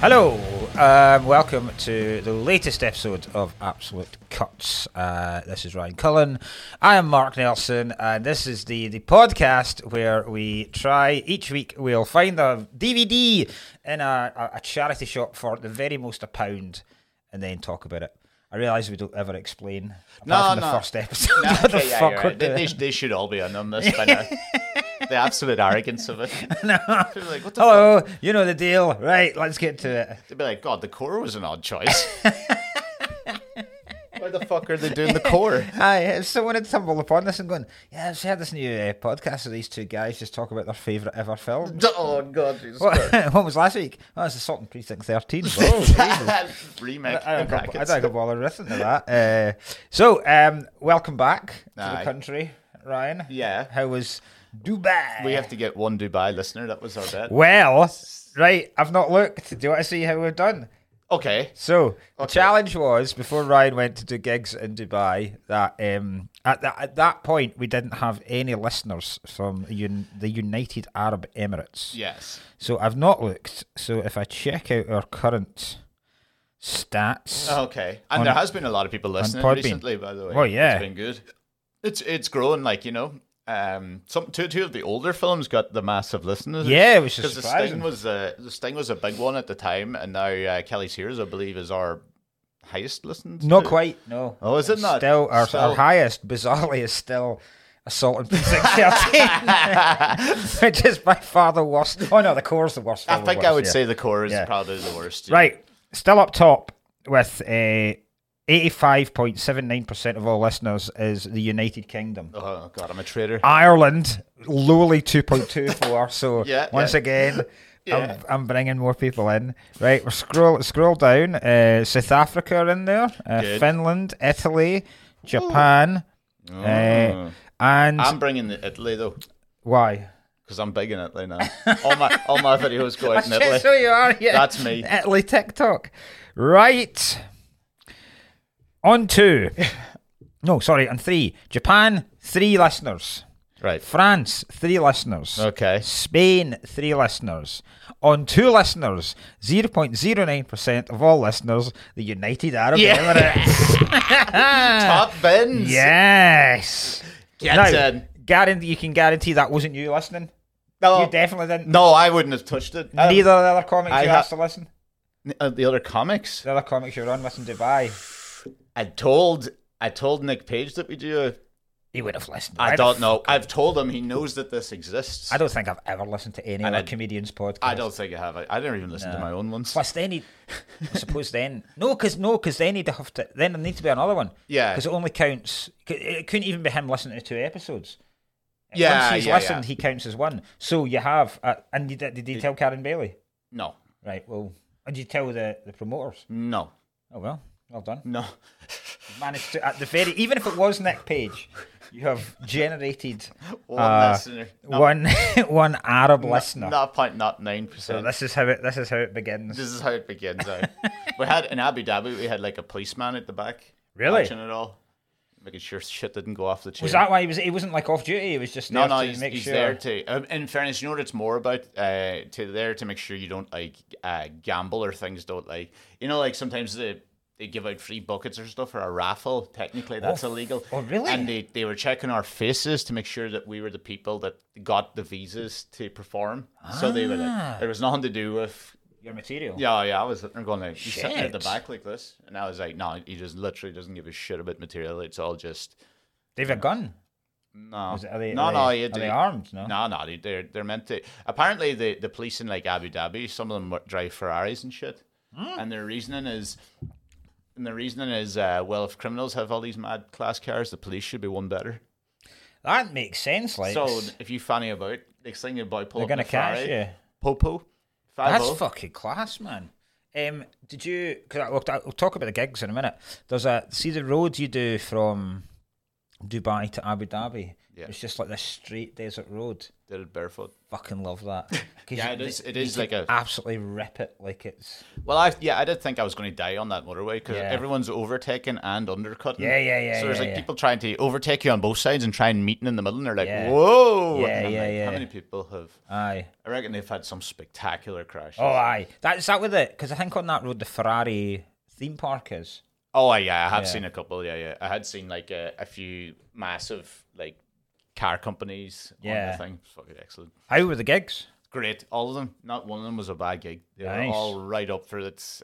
Hello, welcome to the latest episode of Absolute Cuts. This is Ryan Cullen. I am Mark Nelson, and this is the podcast where we try, each week we'll find a DVD in a charity shop for the very most £1 and then talk about it. I realise we don't ever explain, apart from the first episode. What the fuck we're doing. They should all be in on this by now. The absolute arrogance of it. No. Like, what the Hello, fuck? you know the deal. Right, let's get to it. They'd be like, God, the core was an odd choice. Why the fuck are they doing the core? Aye, if someone had stumbled upon this and gone, yeah, I've heard this new podcast of these two guys just talk about their favourite ever film. Oh, God. Jesus What was last week? Oh, it's Assault on Precinct 13. Oh, Jesus. Remake. I don't bother listening to that. So, welcome back to the country, Ryan. Yeah. How was Dubai? We have to get one Dubai listener. That was our bet. Well, right, I've not looked. Do you want to see how we've done? Okay. So, the challenge was, before Ryan went to do gigs in Dubai, that at that point, we didn't have any listeners from the United Arab Emirates. Yes. So, I've not looked. So, if I check out our current stats... Okay. And there has been a lot of people listening recently, by the way. Oh, yeah. It's been good. It's growing, like, you know... two of the older films got the massive listeners. Yeah, which is surprising. Because the Sting was a big one at the time, and now Kelly's Heroes, I believe, is our highest listened. Not quite, no. Oh, is it not? Still, our highest, bizarrely, is still Assault on Precinct 13, which is by far the worst. Oh no, the Core's the worst. I think I would say the Core is probably the worst. Yeah. Right, still up top with 85.79% of all listeners is the United Kingdom. Oh, God, I'm a traitor. Ireland, lowly 2.24. So, once again, I'm bringing more people in. Right, we're scroll down. South Africa are in there. Finland, Italy, Japan. And I'm bringing Italy, though. Why? Because I'm big in Italy now. all my videos go out in Italy. So you are, yeah. That's me. Italy TikTok. Right. On 2. No, sorry, on 3. Japan, 3 listeners. Right. France, 3 listeners. Okay. Spain, 3 listeners. On 2 listeners, 0.09% of all listeners, the United Arab Emirates. Top bins. Yes. Get in. You can guarantee that wasn't you listening? No. You definitely didn't? No, I wouldn't have touched it. Neither of the other comics you asked to listen? The other comics? The other comics you're on listen to Dubai. I told Nick Page that we do it. He would have listened. I don't know. I've told him. He knows that this exists. I don't think I've ever listened to any other comedian's podcast. I don't think I have. I never even listened to my own ones. Plus, then I suppose then because then he'd have to. Then there needs to be another one. Yeah, because it only counts. It couldn't even be him listening to 2 episodes. Yeah, once he's listened, he counts as one. So you have, and did you tell Karen Bailey? No. Right. Well, did you tell the promoters? No. Oh well. Well done. No. You managed to, at the very, even if it was Nick Page, you have generated one listener. one Arab listener. 0.9%. So this is how it begins. This is how it begins. We had in Abu Dhabi, we had like a policeman at the back. Really? Watching it all. Making sure shit didn't go off the chain. Was that why he wasn't like off duty? He was just there to make he's sure. There to. In fairness, you know what it's more about? To make sure you don't like gamble or things don't like. You know, like sometimes they give out free buckets or stuff for a raffle. Technically, that's illegal. Oh, really? And they were checking our faces to make sure that we were the people that got the visas to perform. So they were like, there was nothing to do with your material. Yeah. I was going like, he's sitting at the back like this, and I was like, no, he just literally doesn't give a shit about material. It's all just. They have a gun. No, are they armed? No, they're meant to. Apparently, the police in like Abu Dhabi, some of them drive Ferraris and shit, and their reasoning is. Well, if criminals have all these mad class cars, the police should be one better. That makes sense. Like, so if you fanny about, next thing your boy pull they're up in a Ferrari, catch you. Popo. That's fucking class, man. Did you? Cause we'll talk about the gigs in a minute. See the road you do from Dubai to Abu Dhabi. Yeah. It's just like this straight desert road. Did it barefoot. Fucking love that. 'Cause Yeah, you- it you is can like a. absolutely rip it like it's. Well, I did think I was going to die on that motorway because Yeah. everyone's overtaking and undercutting. Yeah. So there's like yeah. people trying to overtake you on both sides and try and meeting in the middle, and they're like, Yeah. "Whoa!" Yeah, And I'm like, yeah. How many people have? Aye. I reckon they've had some spectacular crashes. Oh, aye. Is that with it? Because I think on that road the Ferrari theme park is. Oh, yeah, I have Yeah. seen a couple. Yeah. I had seen like a few massive like car companies on Yeah. the thing. Fucking excellent. How were the gigs? Great, all of them. Not one of them was a bad gig. They were Nice. all right up for it.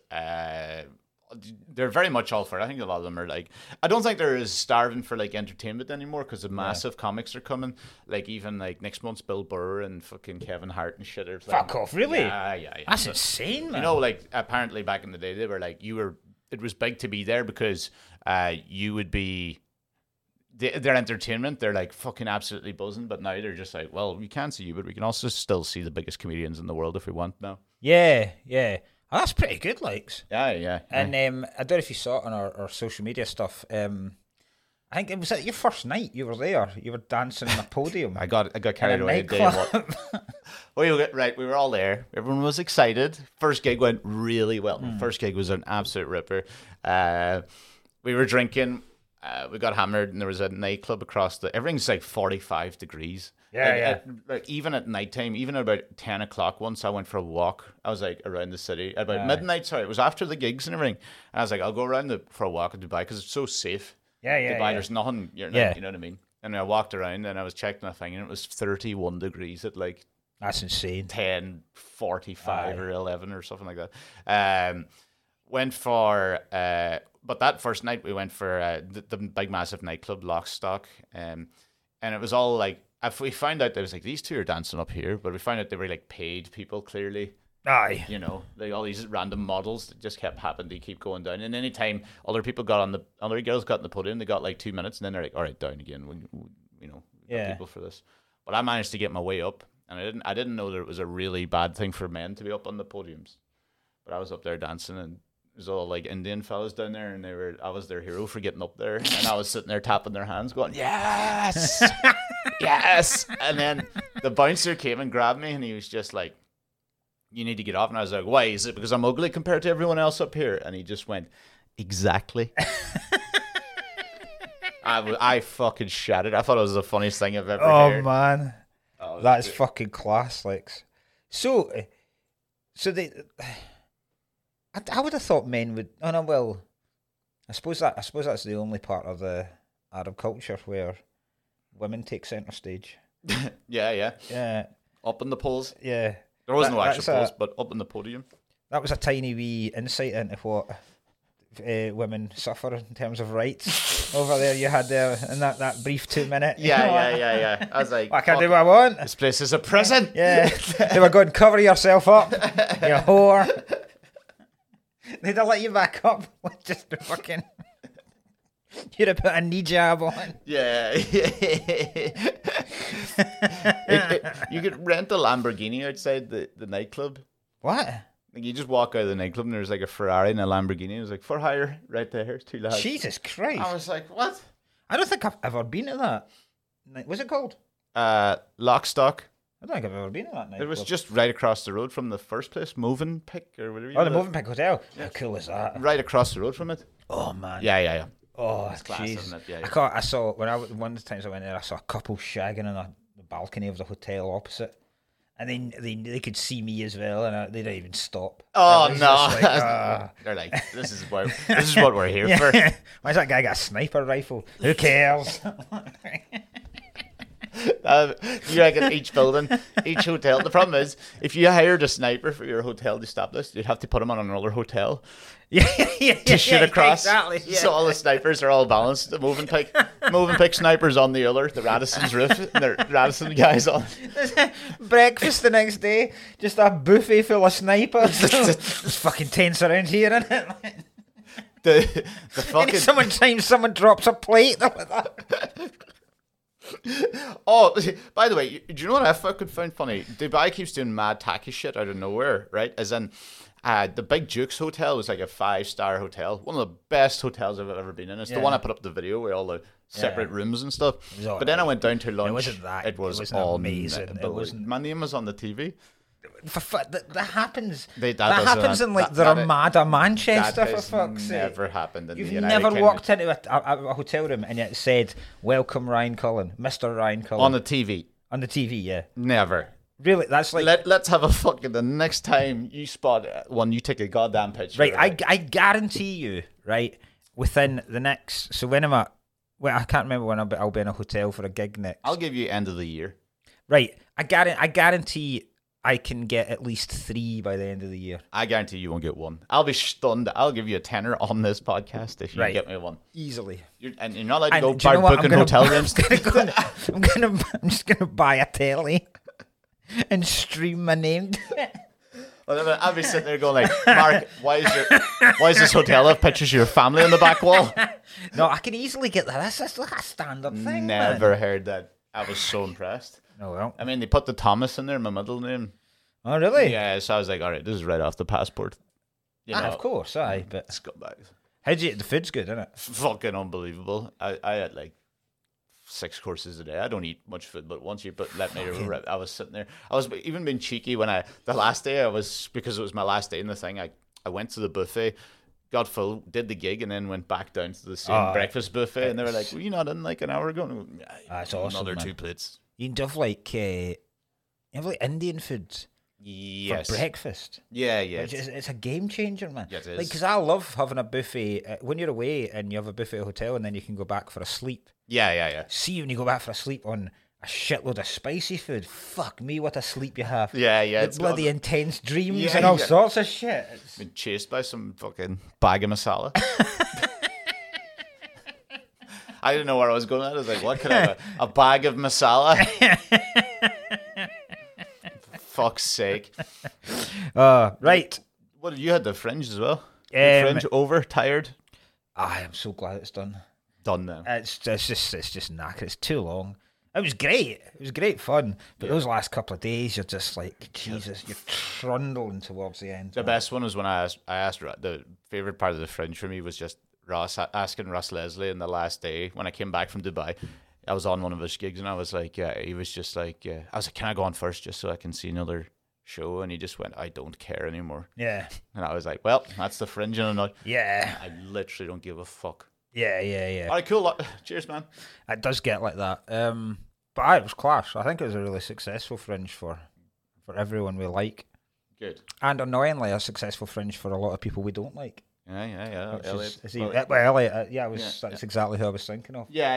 They're very much all for it. I think a lot of them are like. I don't think they're as starving for like entertainment anymore because the massive comics are coming. Like even like next month's Bill Burr and fucking Kevin Hart and shit. Are Fuck off, really? Yeah. That's insane, man. You know, like apparently back in the day, they were like It was big to be there because you would be. Their entertainment, they're like fucking absolutely buzzing, but now they're just like, well, we can see you, but we can also still see the biggest comedians in the world if we want now. Yeah. Oh, that's pretty good, likes. Yeah. And I don't know if you saw it on our social media stuff. I think it was at your first night. You were there. You were dancing on a podium. I got carried in a away. Day nightclub. one. We were all there. Everyone was excited. First gig went really well. First gig was an absolute ripper. We were drinking. We got hammered, and there was a nightclub across everything's like 45 degrees. Yeah. Like even at nighttime, even at about 10 o'clock once, I went for a walk. I was like around the city. About midnight, sorry. It was after the gigs and everything. And I was like, I'll go around for a walk in Dubai because it's so safe. Yeah. Dubai, there's nothing, you know what I mean? And I walked around and I was checking the thing and it was 31 degrees at like That's insane. 10:45 or 11 or something like that. Went for but that first night we went for the big massive nightclub Lockstock, and it was all like, if we found out there was like these two are dancing up here, but we found out they were like paid people clearly. Aye. You know, like all these random models that just kept happening to keep going down. And anytime other girls got on the podium, they got like 2 minutes, and then they're like, all right, down again. We got people for this. But I managed to get my way up, and I didn't know that it was a really bad thing for men to be up on the podiums. But I was up there dancing, and it was all like Indian fellas down there, and I was their hero for getting up there, and I was sitting there tapping their hands, going, yes, yes. And then the bouncer came and grabbed me, and he was just like, you need to get off. And I was like, why? Is it because I'm ugly compared to everyone else up here? And he just went, exactly. I fucking shattered. I thought it was the funniest thing I've ever heard. Oh, man. That's fucking class, like. So they. I would have thought men would. Oh no, well, I suppose that's the only part of the Arab culture where women take centre stage. Yeah. Yeah, Up in the polls. yeah. There was no actual That's polls, but up in the podium. That was a tiny wee insight into what women suffer in terms of rights over there. You had there in that brief 2 minute. Yeah. I was like, I can't do what I want. this place is a prison. Yeah, they were going, cover yourself up, you whore. They'd have let you back up with just a fucking. You'd have put a knee jab on. Yeah. You could rent a Lamborghini outside the nightclub. What? Like you just walk out of the nightclub and there's like a Ferrari and a Lamborghini. It was like, for hire, right there, 2 lads. Jesus Christ. I was like, what? I don't think I've ever been to that. What's it called? Lockstock. I don't think I've ever been to that night. It was just right across the road from the first place, Movenpick or whatever. Oh, the Movenpick Hotel. How cool is that? Right across the road from it. Oh, man. Yeah. Oh, It's class, jeez. isn't it? Yeah. I saw one of the times I went there, I saw a couple shagging on the balcony of the hotel opposite, and they could see me as well, and they didn't even stop. Oh It was no! just like, They're like, this is what we're here for. Why's that guy got a sniper rifle? Who cares? You reckon each building, each hotel? The problem is, if you hired a sniper for your hotel to stop this, you'd have to put him on another hotel to shoot across. Exactly. Yeah. So all the snipers are all balanced. The Movenpick snipers on the other, the Radisson's roof, and the Radisson guys on. Breakfast the next day, just a buffet full of snipers. It's fucking tense around here, isn't it? The fucking Someone drops a plate. Oh, by the way, do you know what I fucking found funny? Dubai keeps doing mad tacky shit out of nowhere, right? As in, the Big Duke's hotel was like a 5-star hotel, one of the best hotels I've ever been in. It's the one I put up the video where all the separate rooms and stuff. all But then I right. went down to lunch. It wasn't that. It was wasn't all amazing. amazing. It wasn't. My name was on the TV. That happens. That That happens doesn't- in like that- the that- Ramada, Manchester, That for has fuck's sake. never happened in You've the United never Kingdom. walked into a hotel room and it said, "Welcome, Ryan Cullen, Mr. Ryan Cullen," on the TV. on the TV. Yeah, Never. really. That's like Let's have a fucking. The next time you spot one, you take a goddamn picture. right. of it. I guarantee you, right, within the next. So when I'm at, well, I can't remember when I'll be in a hotel for a gig next. I'll give you end of the year. Right, I guarantee I can get at least 3 by the end of the year. I guarantee you won't get one. I'll be stunned. I'll give you a tenner on this podcast if you Right. get me one. Easily. And you're not allowed to And go do you know bar what? booking hotel rooms. I'm just gonna buy a telly and stream my name. I'll be sitting there going like, Mark, why is this hotel have pictures of your family on the back wall? No, I can easily get that. That's like a standard thing. Never Man. heard that. I was so impressed. Oh well. I mean, they put the Thomas in there, my middle name. Oh really? Yeah, so I was like, all right, this is right off the passport. You know, Of course, aye. But scumbags. how do you? The food's good, isn't it? Fucking unbelievable. I had like 6 courses a day. I don't eat much food, but once you let me, I was sitting there. I was even being cheeky when the last day because it was my last day in the thing. I went to the buffet, got full, did the gig, and then went back down to the same breakfast buffet. And they were like, "Were you not in like an hour ago?" And I went, That's awesome. Another man. 2 plates. You can have like Indian food Yes. for breakfast. Yeah, yeah. It's a game changer, man. Yeah, it is. Like, because I love having a buffet when you're away and you have a buffet hotel, and then you can go back for a sleep. Yeah. See, when you go back for a sleep on a shitload of spicy food, fuck me, what a sleep you have. Yeah. The It's bloody intense dreams Yeah, and all yeah. sorts of shit. been chased by some fucking bag of masala. I didn't know where I was going at. I was like, what could I have? A bag of masala? For fuck's sake. Right. What, you had the fringe as well? The Um, fringe over, tired? I am so glad it's done. Done then. It's just knackered. It's too long. It was great. It was great fun. But those last couple of days, you're just like, Jesus, you're trundling towards the end. The man. best one was when I asked the favourite part of the fringe for me was just asking Ross Leslie in the last day when I came back from Dubai. I was on one of his gigs and I was like, he was just like, I was like, can I go on first just so I can see another show? And he just went, I don't care anymore. Yeah. And I was like, well, that's the fringe in a nut. Yeah. I literally don't give a fuck. Yeah. All right, cool. Cheers, man. It does get like that. But it was class. I think it was a really successful fringe for everyone we like. Good. And annoyingly, a successful fringe for a lot of people we don't like. Yeah. Which Elliot. Elliot, that's Yeah. exactly who I was thinking of. Yeah.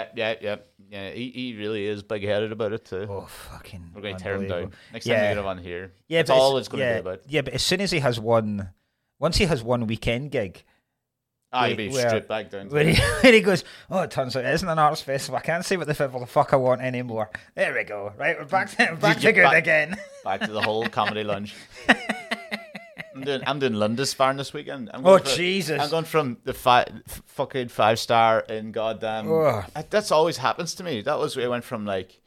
He really is big-headed about it too. Oh, fucking We're going to tear him down. unbelievable. Next time we get him on here. Yeah, That's but all it's going to be about. Yeah, but as soon as he has once he has one weekend gig, He'll be where- stripped back down to when he goes, oh, it turns out it isn't an arts festival. I can't say what the fuck I want anymore. There we go. Right, we're back to good again. back to the whole comedy lunch. I'm doing Lindisfarne this weekend. Jesus. I'm going from the fucking 5-star in goddamn. Ugh. That's always happens to me. That was where I went from like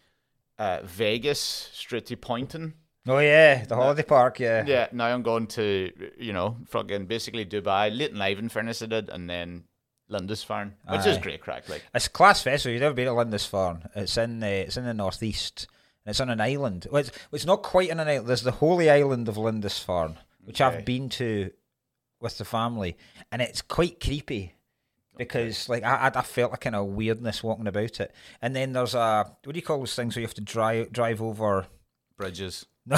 Vegas straight to Poynton. Oh yeah, the holiday park. Yeah. Yeah, now I'm going to fucking basically Dubai, Leighton Live in fairness I did, and then Lindisfarne, which is Aye. great crack. Like It's a class festival. You've never been to Lindisfarne. It's in the northeast. And it's on an island. Well, it's not quite on an island. There's the holy island of Lindisfarne, which Okay. I've been to with the family, and it's quite creepy because like I felt a kind of weirdness walking about it. And then there's what do you call those things where you have to drive over? bridges. No.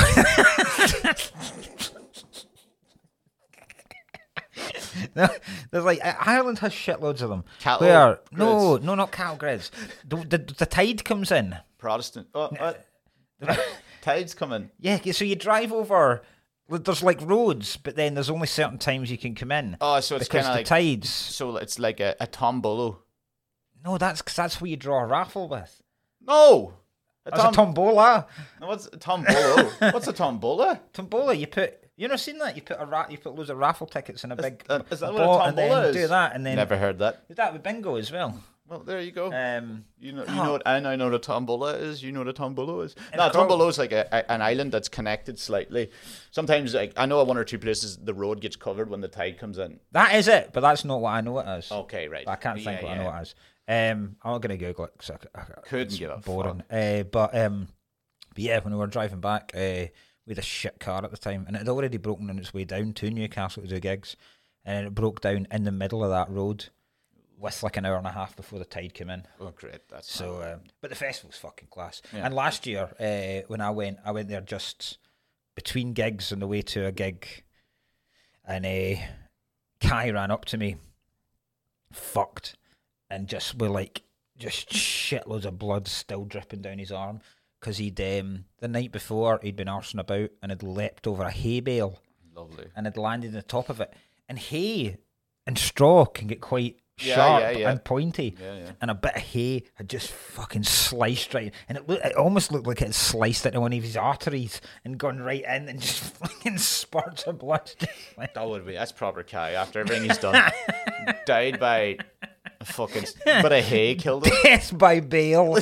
No, there's like Ireland has shitloads of them. Cattle Where grids. no, not cattle grids. The tide comes in. Protestant. Tides coming. Yeah, so you drive over. There's like roads, but then there's only certain times you can come in. Oh, so it's because kind of the like tides. so it's like a tombolo. No, that's where you draw a raffle with. No, That's a tombola. No, what's a tombolo? What's a tombola? Tombola. You never seen that? You put loads of raffle tickets in a big Is that what ball a and then tombola is? do that, and then Never heard that. do that with bingo as well. Well, there you go. You know oh. what I know what a tombola is. You know what a tombolo is. And No, a it's called- tombolo is like an island that's connected slightly. Sometimes, like I know at one or two places, the road gets covered when the tide comes in. That is it, but that's not what I know it as. Okay, right. I can't think what I know it as. I'm not going to Google it because Couldn't give a boring. But yeah, when we were driving back, we had a shit car at the time, and it had already broken on its way down to Newcastle to do gigs, and it broke down in the middle of that road with like an hour and a half before the tide came in. Oh, great! That's so. But the festival's fucking class. Yeah. And last year, when I went there just between gigs on the way to a gig, and Kai ran up to me, fucked, and just shitloads of blood still dripping down his arm, because he'd the night before he'd been arsing about and had leapt over a hay bale. Lovely. And had landed on the top of it. And hay and straw can get quite sharp and pointy. Yeah. And a bit of hay had just fucking sliced right, and it almost looked like it had sliced into one of his arteries and gone right in, and just fucking spurts of blood. That's proper Kai after everything he's done. Died by a fucking bit of hay, killed him. Death by bale.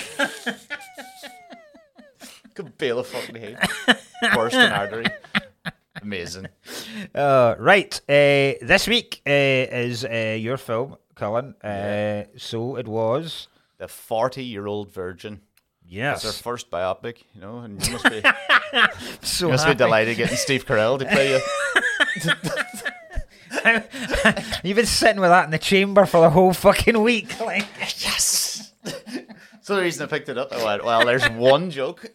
Good bale of fucking hay. Burst an artery. Amazing. Right. This week is your film, Cullen. So it was The 40-Year-Old Virgin. Yes. It's their first biopic, and you must be so you must be delighted getting Steve Carell to play you. You've been sitting with that in the chamber for the whole fucking week. Like, yes. So the reason I picked it up, I went, well, there's one joke.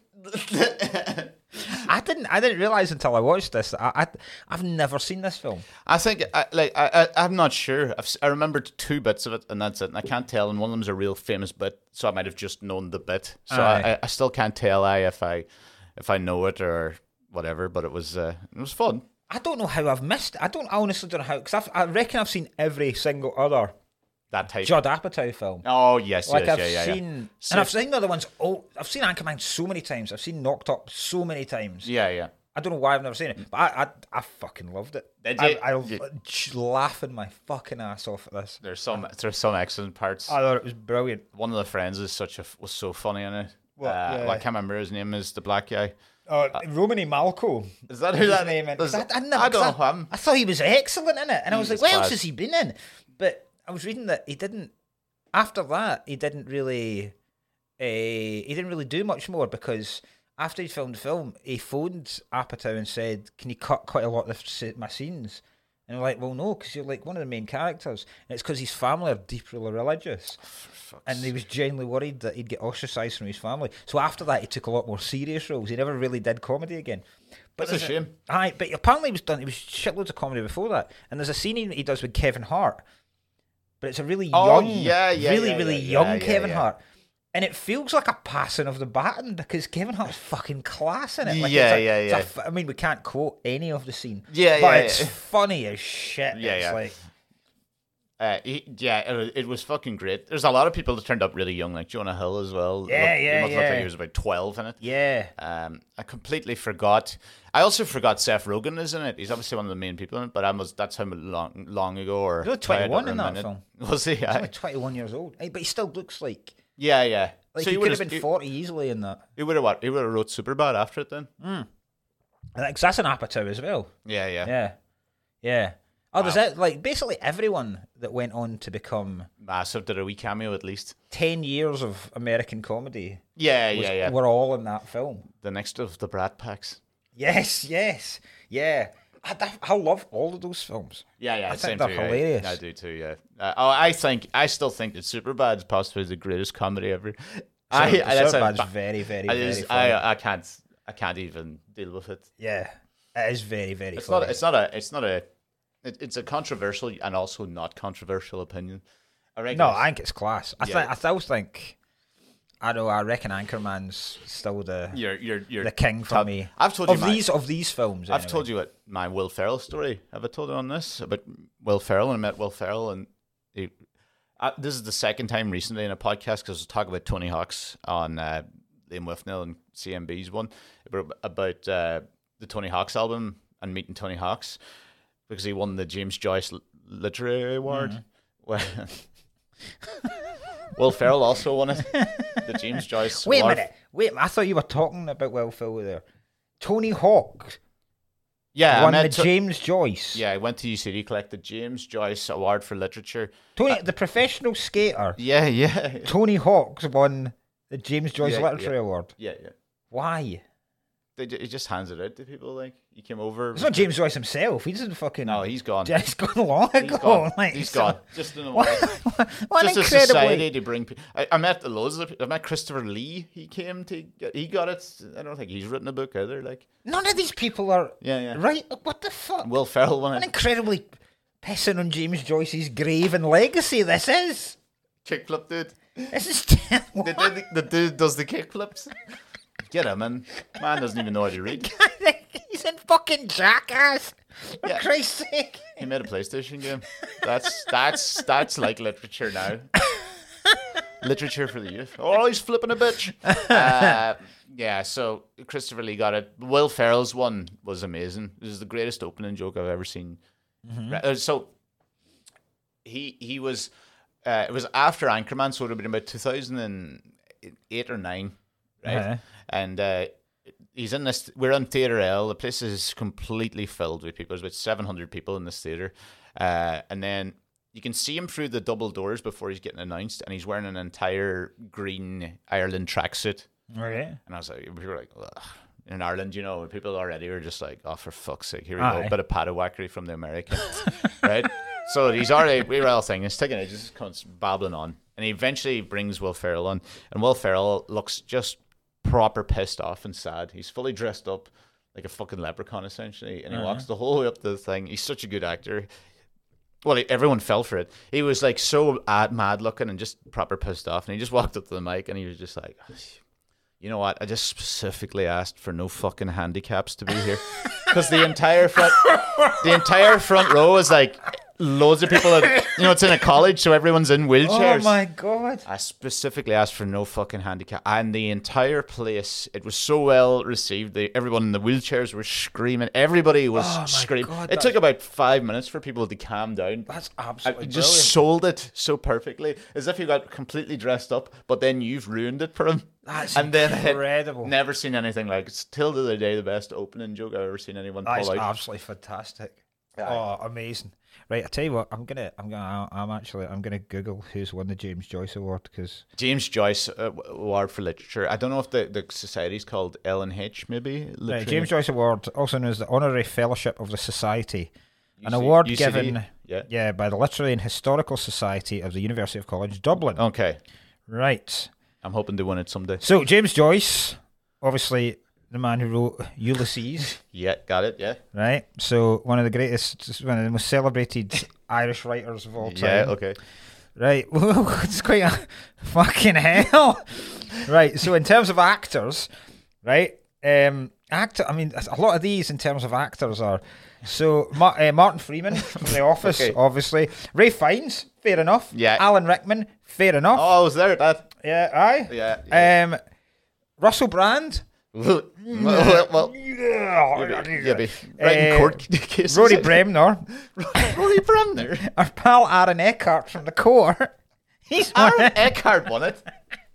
I didn't realize until I watched this. I've never seen this film. I think I'm not sure. I remembered 2 bits of it, and that's it. And I can't tell. And one of them's a real famous bit, so I might have just known the bit. So I still can't tell if I know it or whatever. But it was fun. I don't know how I've missed it. I honestly don't know how, because I reckon I've seen every single other that type Judd Apatow film. Oh yes, like yes, I've seen, and I've seen the other ones. Oh, I've seen Anchorman so many times. I've seen Knocked Up so many times. Yeah. I don't know why I've never seen it, but I fucking loved it. I laughing my fucking ass off at this. There's some excellent parts. I thought it was brilliant. One of the friends was so funny in it. Yeah. I can't remember his name. Is the black guy? Romany Malco. Is that who that name is? I don't know him. I thought he was excellent in it, and I was like, what else has he been in? But I was reading that he didn't. After that, he didn't really do much more, because after he filmed the film, he phoned Apatow and said, "Can you cut quite a lot of my scenes?" And they're like, "Well, no, because you're like one of the main characters, and it's because his family are deeply religious." And he was genuinely worried that he'd get ostracised from his family. So after that, he took a lot more serious roles. He never really did comedy again. But that's a shame. But apparently he was shitloads of comedy before that. And there's a scene he does with Kevin Hart, but it's a really young, really young Kevin Hart. And it feels like a passing of the baton, because Kevin Hart's fucking class in it. Like I mean, we can't quote any of the scene. But it's funny as shit. Like, it was fucking great. There's a lot of people that turned up really young, like Jonah Hill as well. He looked like he was about 12 in it. Yeah. I completely forgot. I also forgot Seth Rogen is in it. He's obviously one of the main people in it, but that's how long ago. Or he was 21 in that film. Was he? He's only 21 years old, but he still looks like. Yeah. Like, so he could have been 40 easily in that. He would have what? He would have wrote Superbad after it then. Because that's an Apatow as well. Yeah. Oh, there's that, like, basically everyone that went on to become massive did a wee cameo at least. 10 years of American comedy. Yeah. We're all in that film. The next of the Brat Packs. Yes. Yeah. I love all of those films. Yeah. I think they're hilarious. I do too. Yeah. I still think that Superbad is possibly the greatest comedy ever. Superbad's very, very, very funny. I can't even deal with it. Yeah, it is very, very funny. It's a controversial and also not controversial opinion. I think it's class. I still think. I reckon Anchorman's still the king for me. I've told you of these films. I've told you my Will Ferrell story. Have I told you on this about Will Ferrell? And I met Will Ferrell, and this is the second time recently in a podcast, because I was talking about Tony Hawk's on Liam Withnail and CMB's one about the Tony Hawk's album and meeting Tony Hawk's, because he won the James Joyce Literary Award. Will Ferrell also won it. The James Joyce Wait Award. a minute. I thought you were talking about Will Ferrell there. Tony Hawk Yeah, won the James Joyce. Yeah, I went to UCD, collected James Joyce Award for Literature. The professional skater. Yeah. Tony Hawk's won the James Joyce Yeah, Literary Award. Yeah. Why? He just hands it out to people. Like, he came over. It's not James Joyce himself. He doesn't fucking. No, he's gone. He's gone long ago. He's gone. Like, He's so- gone. Just in a way. What Just a incredibly. society to bring. I met I met Christopher Lee. He came to. He got it. I don't think he's written a book either. Like, None of these people are. Yeah. Right? What the fuck? Will Ferrell won What it. incredibly pissing on James Joyce's grave and legacy this is. Kickflip dude. This is terrible. The dude does the kickflips. Get him, man. Man doesn't even know how to read. He's in fucking Jackass. For Yeah. Christ's sake. He made a PlayStation game. That's like literature now. Literature for the youth. Oh, he's flipping a bitch. Yeah, so Christopher Lee got it. Will Ferrell's one was amazing. This is the greatest opening joke I've ever seen. So he was. It was after Anchorman, so it would have been about 2008 or 9, right? Uh-huh. And he's in this. We're on Theatre L. The place is completely filled with people. There's about 700 people in this theatre, and then you can see him through the double doors before he's getting announced, and he's wearing an entire green Ireland tracksuit. Okay. And I was like, we were like, ugh. In Ireland, you know, people already were just like, oh, for fuck's sake, here we go, Aye. a bit of padawackery from the American, right? So he's already, we were all thinking, it's taking it, just babbling on. And he eventually brings Will Ferrell on, and Will Ferrell looks just proper pissed off and sad. He's fully dressed up like a fucking leprechaun, essentially, and he walks the whole way up the thing. He's such a good actor. Well, everyone fell for it. He was like so mad looking and just proper pissed off, and he just walked up to the mic and he was just like, you know what? I just specifically asked for no fucking handicaps to be here, because the entire front row is like loads of people. It's in a college, so everyone's in wheelchairs. Oh my god! I specifically asked for no fucking handicap, and the entire place, it was so well received. Everyone in the wheelchairs were screaming. Everybody was screaming. God, It took about 5 minutes for people to calm down. That's I absolutely just brilliant. sold it so perfectly, as if you got completely dressed up, but then you've ruined it for him. That's Then incredible. never seen anything like it. Still to the day, the best opening joke I've ever seen anyone That is pull out. absolutely fantastic. Oh, amazing! Right, I tell you what, I'm gonna Google who's won the James Joyce Award, because James Joyce Award for Literature. I don't know if the society's called L&H, maybe. right, James Joyce Award, also known as the Honorary Fellowship of the Society, an UC award UCD? given Yeah. by the Literary and Historical Society of the University of College Dublin. Okay. Right. I'm hoping to win it someday. So James Joyce, obviously the man who wrote Ulysses, Yeah, got it. Yeah. right? So one of the most celebrated Irish writers of all time. Yeah, okay. Right. It's quite a fucking hell. Right. So in terms of actors, right? A lot of these in terms of actors are so Martin Freeman from The Office, Okay. obviously. Ray Fiennes, fair enough. Yeah. Alan Rickman, fair enough. Oh, I was there at that. Yeah, aye. Yeah. Russell Brand. Well, yeah, be writing court cases. Rory Bremner. Rory Bremner. Our pal Aaron Eckhart from The Core. He's won Aaron it. Eckhart won it.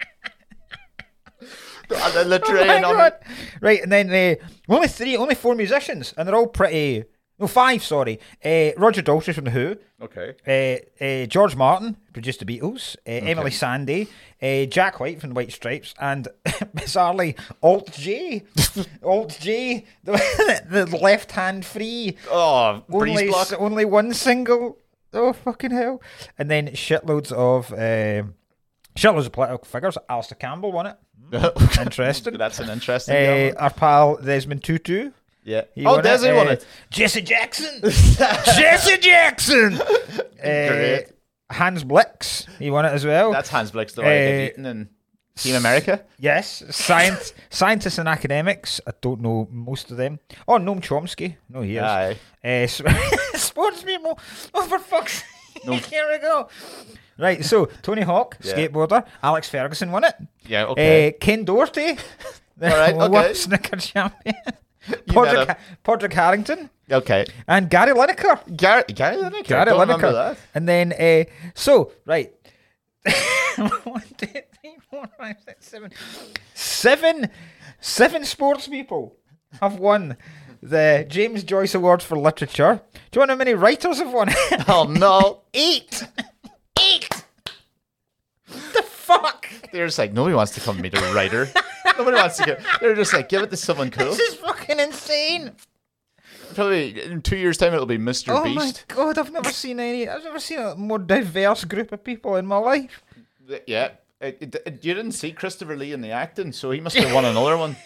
The Oh literary my novel. God. Right, and then only four musicians, and they're all pretty. No, five. Sorry. Roger Daltrey from The Who. Okay. George Martin produced the Beatles. Emily Sandé. Jack White from the White Stripes, and bizarrely Alt J. Alt J, the left hand free. Oh, breeze block. Only one single. Oh fucking hell! And then shitloads of political figures. Alistair Campbell won it. Interesting. That's an interesting one. Our pal Desmond Tutu. Yeah. He Oh, won it. Desi won it. Jesse Jackson. Jesse Jackson. Great. Hans Blix. He won it as well. That's Hans Blix, the one I get eaten in Team America. Yes. Scientists and academics. I don't know most of them. Oh, Noam Chomsky. No, he is. Aye. Sports people. Oh, for fuck's sake. No. Here we go. Right, so Tony Hawk, Yeah. skateboarder. Alex Ferguson won it. Yeah, okay. Ken Doherty. The All right, okay. world snooker champion. You met him. Podrick Harrington. Okay. And Gary Lineker. Gary Lineker. Gary Don't remember Lineker. that. And then, right. 1, 2, 3, 4, 5, 6, 7. Seven sports people have won the James Joyce Award for Literature. Do you want to know how many writers have won it? Oh no, 8! 8! The fuck? they're just like nobody wants to come meet a writer. Nobody wants to get. They're just like give it to someone cool. This is fucking insane. Probably in 2 years' time it'll be Mr. Oh Beast. my god, I've never seen a more diverse group of people in my life. Yeah, you didn't see Christopher Lee in the acting, so he must have won another one.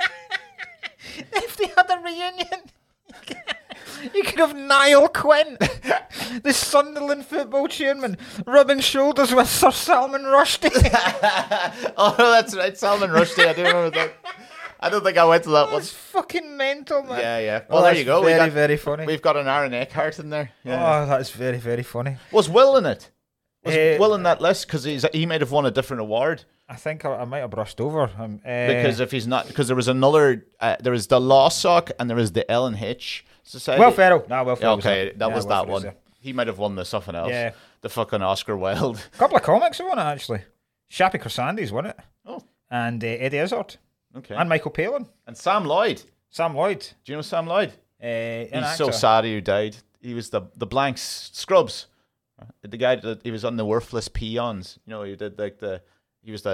If they had a reunion, you could have Niall Quint, the Sunderland football chairman, rubbing shoulders with Sir Salman Rushdie. Oh, that's right, Salman Rushdie. I do remember that. I don't think I went to that one. That's fucking mental, man. Yeah. Well, there you go. Very funny. We've got an Aaron Eckhart in there. Yeah. Oh, that's very, very funny. Was Will in it? Was Will in that list? Because he might have won a different award. I think I might have brushed over him. Because if he's not, because there was another, there was the Law Sock and there was the Ellen Hitch Society. Will Ferrell. No, Will Ferrell. Okay, that was Will that Ferrell's one. there. He might have won the something else. Yeah. The fucking Oscar Wilde. A couple of comics have won it, actually. Shappy Kersandi's won it. Oh. And Eddie Izzard. Okay. And Michael Palin. And Sam Lloyd. Sam Lloyd. Do you know Sam Lloyd? He's so sad he died. He was the Blanks Scrubs. The guy that he was on the Worthless Peons. You know, he did like he was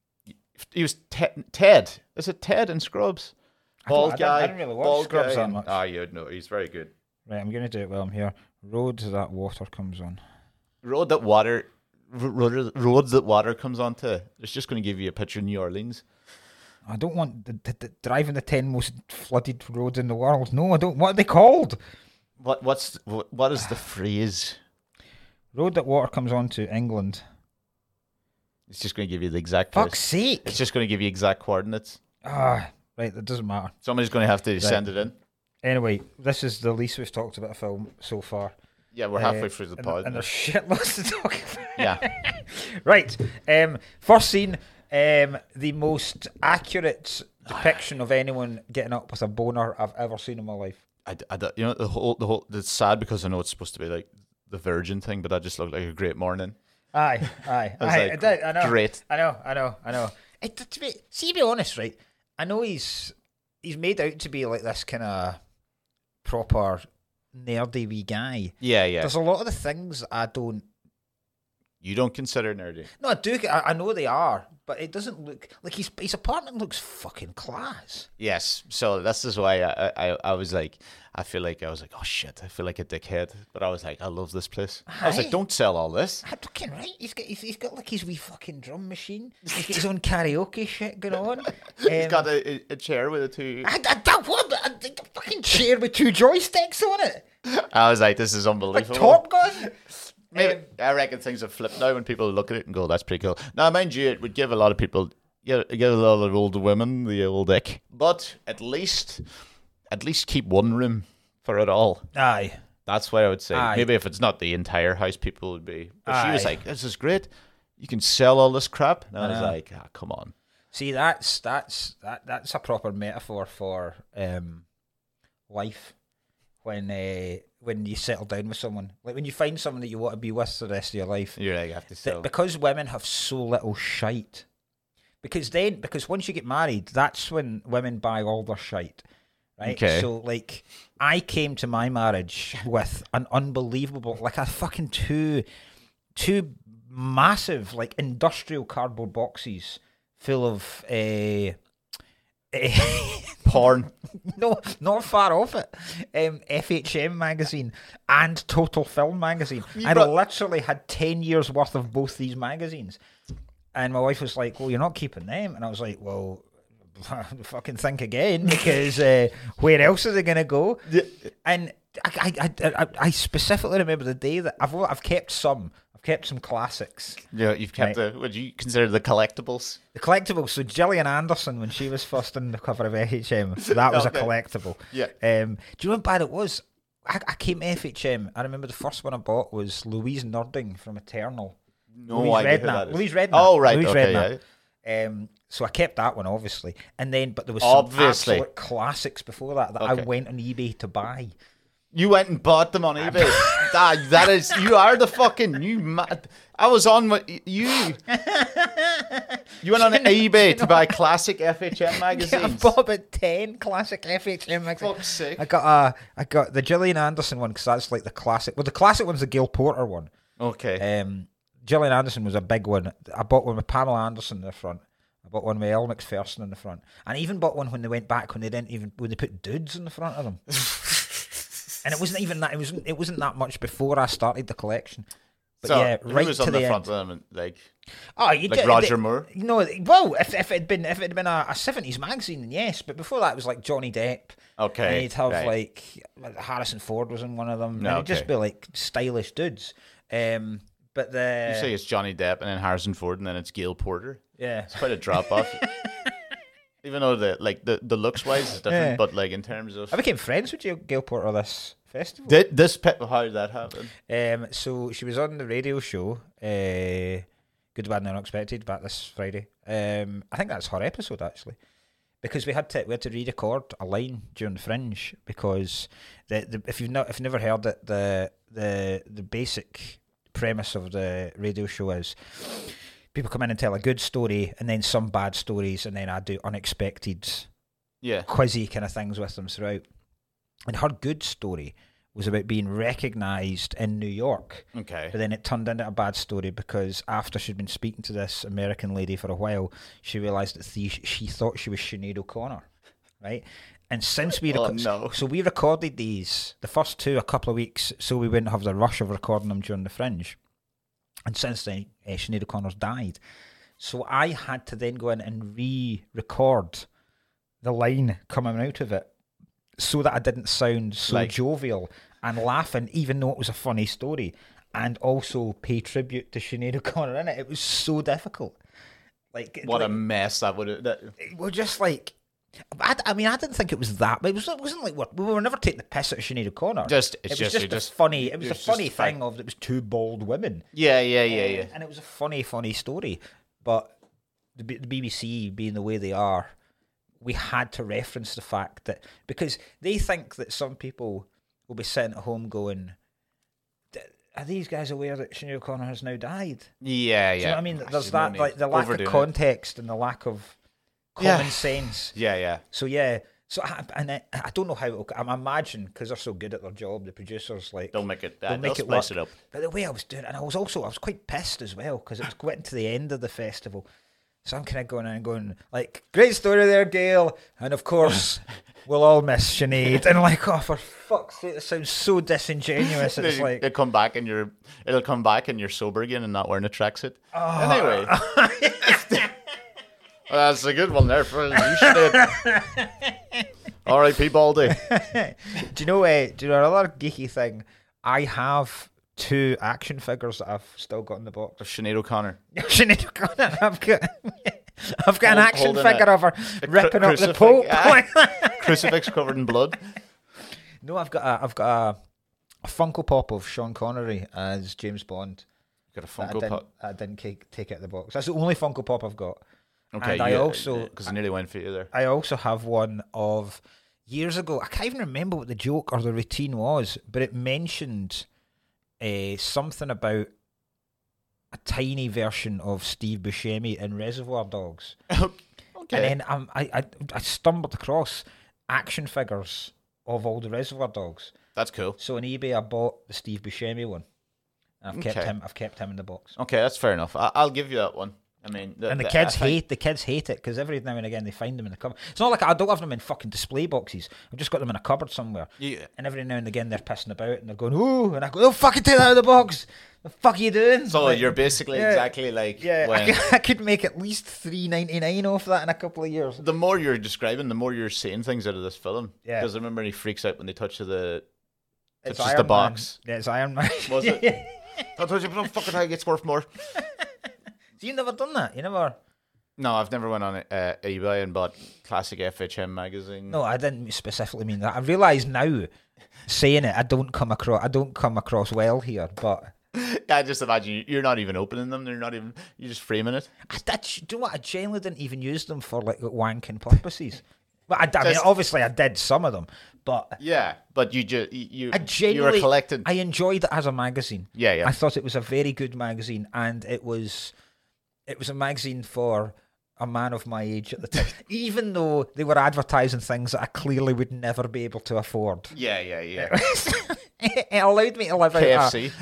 Ted. Is it Ted in Scrubs? Bald guy. I didn't really watch Scrubs that much. Ah, you'd know. He's very good. Right, I'm going to do it while I'm here. Road that water comes on. Road that water comes onto. It's just going to give you a picture of New Orleans. I don't want the driving the 10 most flooded roads in the world. No, I don't. What are they called? What is the phrase? Road that water comes on to England. It's just going to give you the exact Fuck's sake. It's just going to give you exact coordinates. Right, that doesn't matter. Somebody's going to have to send it in. Anyway, this is the least we've talked about a film so far. Yeah, we're halfway through the pod. And there's shitloads to talk about. Yeah. Right. First scene, the most accurate depiction of anyone getting up with a boner I've ever seen in my life. You know, the whole it's sad because I know it's supposed to be like the virgin thing, but that just looked like a great morning. Aye. It did. I know. Great. I know. To be honest, right? I know he's made out to be like this kind of proper nerdy wee guy. Yeah. There's a lot of the things You don't consider nerdy? No, I do. I know they are, but it doesn't look like his apartment looks fucking class. Yes. So this is why I was like, I feel like I was like, oh shit, I feel like a dickhead. But I was like, I love this place. I was like, don't sell all this. I'm fucking right. He's got like his wee fucking drum machine. He's got his own karaoke shit going on. He's got a chair with a two. A fucking chair with two joysticks on it. I was like, this is unbelievable. Like Top Gun. Maybe, I reckon things have flipped now when people look at it and go, that's pretty cool. Now, mind you, it would give a lot of people, give a lot of older women the old ick. But at least keep one room for it all. Aye. That's what I would say. Aye. Maybe if it's not the entire house, people would be. But she was like, this is great. You can sell all this crap. And I was like, come on. See, that's a proper metaphor for life. When you settle down with someone, like when you find someone that you want to be with the rest of your life, You're like, I have to sell. because women have so little shite. Because once you get married, that's when women buy all their shite, right? Okay. So like, I came to my marriage with an unbelievable, like a fucking two massive like industrial cardboard boxes full of Porn. No, not far off it. FHM magazine and Total Film magazine. I literally had 10 years worth of both these magazines. And my wife was like, well, you're not keeping them. And I was like, well, fucking think again, because where else are they going to go? Yeah. And I specifically remember the day that I've kept some. I've kept some classics. Yeah, you've kept would you consider the collectibles? The collectibles. So Gillian Anderson, when she was first on the cover of FHM, that was a collectible. Yeah. Do you know how bad it was? I came to FHM. I remember the first one I bought was Louise Nurding from Eternal. No idea who that is. Louise Redknapp. Oh, right. Louise okay, Redknapp. yeah. So I kept that one, obviously. And then, but there was some absolute classics before that I went on eBay to buy. You went and bought them on eBay. That is, you are the fucking, you mad. I was on with you. You went on eBay to buy classic FHM magazines. I bought about 10 classic FHM magazines. Fuck's sake. I got the Gillian Anderson one because that's like the classic. Well, the classic one's the Gail Porter one. Okay. Gillian Anderson was a big one. I bought one with Pamela Anderson in the front. I bought one with Elle Macpherson in the front. And I even bought one when they went back when they put dudes in the front of them. And it wasn't even that. It wasn't that much before I started the collection. But so yeah, who right was to on the the front end. of them? Like You like Roger Moore? No, well, if it had been a 70s magazine, then yes. But before that, it was like Johnny Depp. Okay. And you'd have right. like Harrison Ford was in one of them. No, and it'd just okay. be like stylish dudes. But the You say it's Johnny Depp and then Harrison Ford and then it's Gail Porter. yeah. It's quite a drop off. Even though the looks wise is different, Yeah. but like in terms of I became friends with Gail Porter this festival. how did that happen? So she was on the radio show, Good, Bad and Unexpected, back this Friday. I think that's her episode actually, because we had to re-record a line during the Fringe because if you've never heard it, the basic premise of the radio show is people come in and tell a good story and then some bad stories, and then I do unexpected, Yeah. quizzy kind of things with them throughout. And her good story was about being recognised in New York. Okay. But then it turned into a bad story because after she'd been speaking to this American lady for a while, she realised that she thought she was Sinead O'Connor, right? And since we so we recorded these, the first two, a couple of weeks, so we wouldn't have the rush of recording them during the Fringe. And since then, Sinead O'Connor's died. So I had to then go in and re-record the line coming out of it so that I didn't sound so Like- jovial and laughing, even though it was a funny story, and also pay tribute to Sinead O'Connor in it. It was so difficult. What a mess that would have. We're just like... I mean, I didn't think it was that, but it wasn't like we were never taking the piss out of Sinead O'Connor. It was just just funny. It was a it's funny just thing of it was two bald women. Yeah. And it was a funny story. But the BBC being the way they are, we had to reference the fact that because they think that some people will be sitting at home going, "Are these guys aware that Sinead O'Connor has now died?" Yeah. Do you know what I mean? Gosh, There's no that need. like the lack of Overdoing it. context and the lack of common sense. Yeah. So yeah, I don't know how I'm imagine because they're so good at their job, the producers like They'll make it. they'll make it spice work. it up. But the way I was doing it, and I was quite pissed as well because it was getting to the end of the festival. So I'm kind of going in and going like, great story there, Gail, and of course we'll all miss Sinead. And I'm like, oh for fuck's sake, it sounds so disingenuous. It's like it'll come back and you're sober again and not wearing a tracksuit. Anyway. Well, that's a good one there for you. R.I.P. Baldy. do you know another geeky thing? I have 2 action figures that I've still got in the box. Of Sinead O'Connor. Sinead O'Connor. I've got an action Holding figure of her ripping up the Pope. Crucifix covered in blood. No, I've got a Funko Pop of Sean Connery as James Bond. Got a Funko Pop. I didn't take it out the box. That's the only Funko Pop I've got. Okay, and I also because I nearly went for you there. I also have one of years ago. I can't even remember what the joke or the routine was, but it mentioned something about a tiny version of Steve Buscemi in Reservoir Dogs. Okay. And then I stumbled across action figures of all the Reservoir Dogs. That's cool. So on eBay, I bought the Steve Buscemi one. And I've kept him in the box. Okay, that's fair enough. I'll give you that one. I mean, The kids hate it because every now and again they find them in the cupboard. It's not like I don't have them in fucking display boxes. I've just got them in a cupboard somewhere. Yeah. And every now and again they're pissing about and they're going, ooh, and I go, oh, fucking take that out of the box. The fuck are you doing? So like, you're basically exactly like when I could make at least $3.99 off that in a couple of years. the more you're describing, the more you're seeing things out of this film. Yeah. Because I remember he freaks out when they touch the It's touches Iron the Man. box. Yeah, it's Iron Man. Was it? I told you, but don't fucking how it gets worth more. So you never done that? You never? No, I've never went on eBay and bought classic FHM magazine. No, I didn't specifically mean that. I realise now, saying it, I don't come across well here, but I just imagine you're not even opening them. They're not even. You're just framing it. do you know what? I genuinely didn't even use them for like wanking purposes. But I mean, obviously I did some of them, but yeah, but you were genuinely collecting. I enjoyed it as a magazine. Yeah. I thought it was a very good magazine, and it was a magazine for a man of my age at the time. Even though they were advertising things that I clearly would never be able to afford. Yeah. It allowed me to live out KFC.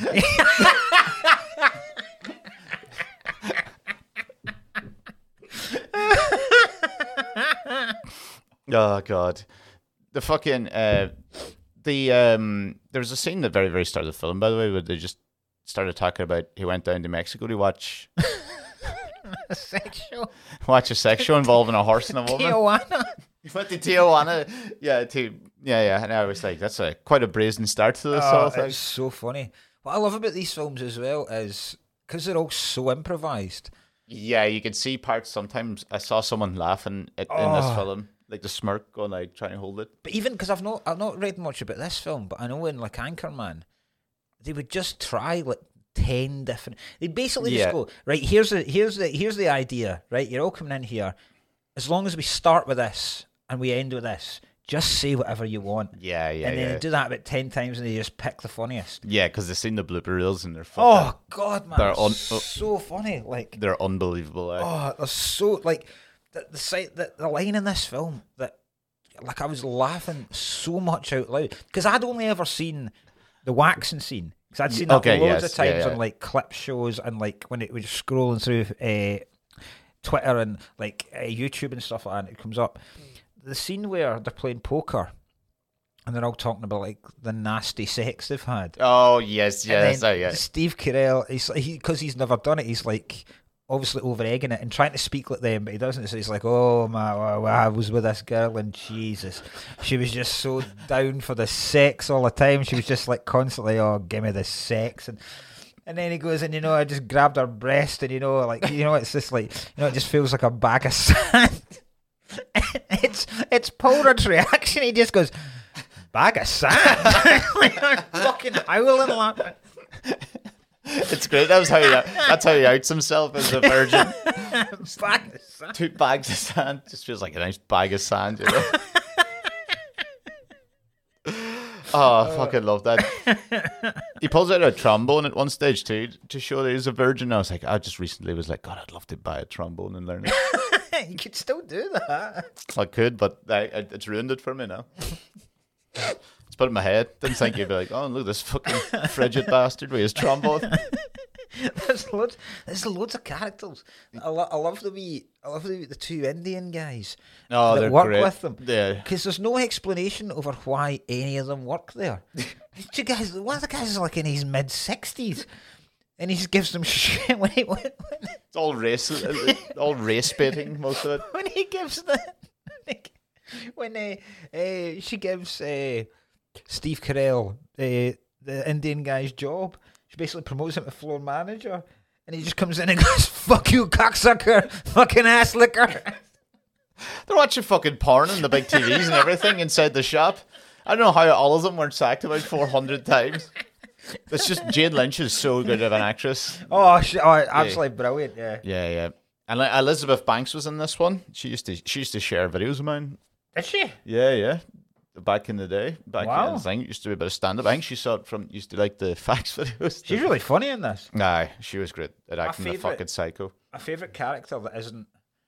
Oh god, the fucking there was a scene at the very very start of the film, by the way, where they just started talking about he went down to Mexico to watch a sex show. Watch a sex show involving a horse and a woman. Tijuana. He went to Tijuana, and I was like, that's quite a brazen start to this whole thing. It's so funny. What I love about these films as well is because they're all so improvised. Yeah, you can see parts. Sometimes I saw someone laughing in this film, like the smirk going, like trying to hold it. But even because I've not read much about this film, but I know in like Anchorman, they would just try like 10 different. They basically just go, right. Here's the idea. Right, you're all coming in here. As long as we start with this and we end with this, just say whatever you want. Yeah. And then they do that about 10 times, and they just pick the funniest. Yeah, because they've seen the blooper reels and they're fucking. Oh god, man, they're so funny. Like they're unbelievable. They're so like the line in this film that like I was laughing so much out loud because I'd only ever seen the waxing scene because I'd seen that loads of times on like clip shows and like when it was scrolling through Twitter and like YouTube and stuff like that, and it comes up. The scene where they're playing poker and they're all talking about like the nasty sex they've had. Oh yes. Steve Carell, because he's never done it, he's like obviously over egging it and trying to speak like them, but he doesn't. So he's like, "Oh my, I was with this girl and Jesus, she was just so down for the sex all the time. She was just like constantly, oh, give me the sex." And then he goes, and I just grabbed her breast, and it's just like, it just feels like a bag of sand. It's Pollard's reaction. He just goes, bag of sand. Like, I'm fucking howling laughing. It's great. That's how he outs himself as a virgin. Bag of sand. 2 bags of sand. Just feels like a nice bag of sand, Oh, I fucking love that. He pulls out a trombone at one stage too to show that he's a virgin. I was like, I just recently was like, God, I'd love to buy a trombone and learn it. You could still do that. I could, but it's ruined it for me now. It's put it in my head. Didn't think you'd be like, oh, look at this fucking frigid bastard with his trombone. There's loads of characters. I love the 2 Indian guys that work great. with them. Yeah, because there's no explanation over why any of them work there. Two guys, one of the guys is like in his mid-60s, and he just gives them shit when it's all race baiting, most of it. When he gives she gives Steve Carell the Indian guy's job. She basically promotes him to floor manager, and he just comes in and goes, "Fuck you, cocksucker, fucking ass licker." They're watching fucking porn on the big TVs and everything inside the shop. I don't know how all of them weren't sacked about 400 times. It's just Jane Lynch is so good of an actress. Absolutely brilliant. Yeah. And like, Elizabeth Banks was in this one. She used to share videos of mine. Did she? Yeah. Back in the day, in the thing, used to be a bit of stand-up. I think she used to like the facts videos. She's really funny in this. Aye, she was great at acting the fucking psycho. My favourite character that isn't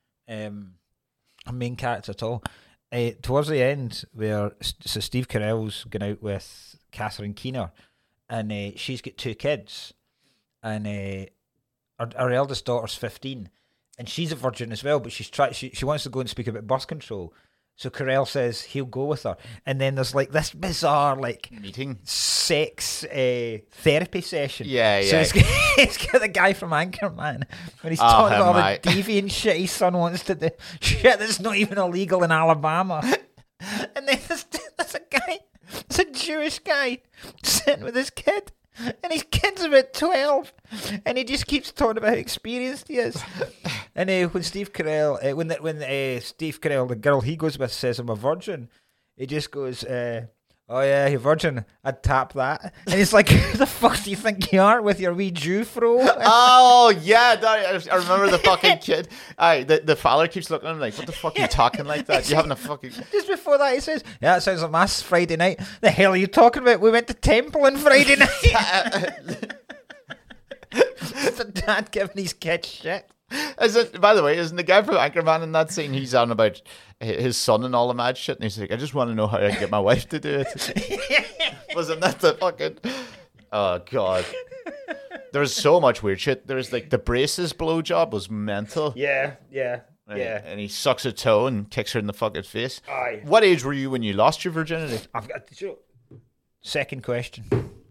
a main character at all. Towards the end, where Steve Carell's going out with Catherine Keener, and she's got 2 kids, and her eldest daughter's 15, and she's a virgin as well, but she wants to go and speak about birth control. So Carell says he'll go with her, and then there's like this bizarre meeting, sex therapy session. Yeah. So it's got the guy from Anchorman when he's talking about all the deviant shit his son wants to do, shit that's not even illegal in Alabama. And then there's a guy, it's a Jewish guy sitting with his kid. And his kid's about 12, and he just keeps talking about how experienced he is. And when Steve Carell, Steve Carell, the girl he goes with, says I'm a virgin, he just goes, oh yeah, you virgin. I'd tap that. And he's like, who the fuck do you think you are with your wee Jew fro? Oh yeah, I remember the fucking kid. The father keeps looking at him like, what the fuck are you talking like that? You having a fucking... Just before that, he says, yeah, it sounds like Mass Friday night. The hell are you talking about? We went to temple on Friday night. The dad giving his kids shit. By the way, isn't the guy from Anchorman in that scene? He's on about his son and all the mad shit, and he's like, I just want to know how I can get my wife to do it. Wasn't that the fucking... Oh, God. There was so much weird shit. There was like the braces blowjob was mental. Yeah. And he sucks a toe and kicks her in the fucking face. Aye. What age were you when you lost your virginity? I've got... Second question.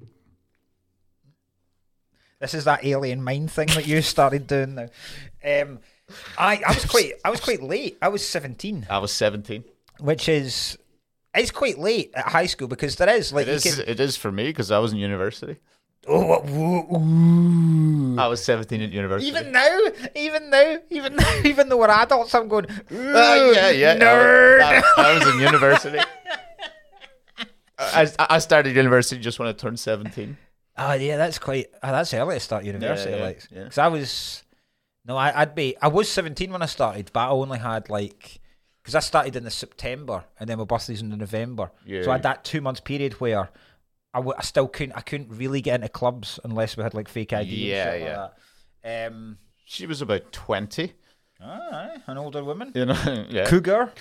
This is that alien mind thing that you started doing now. I was quite late. I was 17. I was 17. Which is... It's quite late at high school because there is... like It is for me because I was in university. Oh, ooh. I was 17 at university. Even though we're adults, I'm going, yeah. nerd. I was in university. I started university just when I turned 17. Oh yeah, that's early to start university, Yeah. because I was 17 when I started, but I only had because I started in the September and then my birthday's in the November, so I had that 2 months period where I couldn't really get into clubs unless we had like fake ID. and shit like that. She was about 20. An older woman. You know, yeah. Cougar.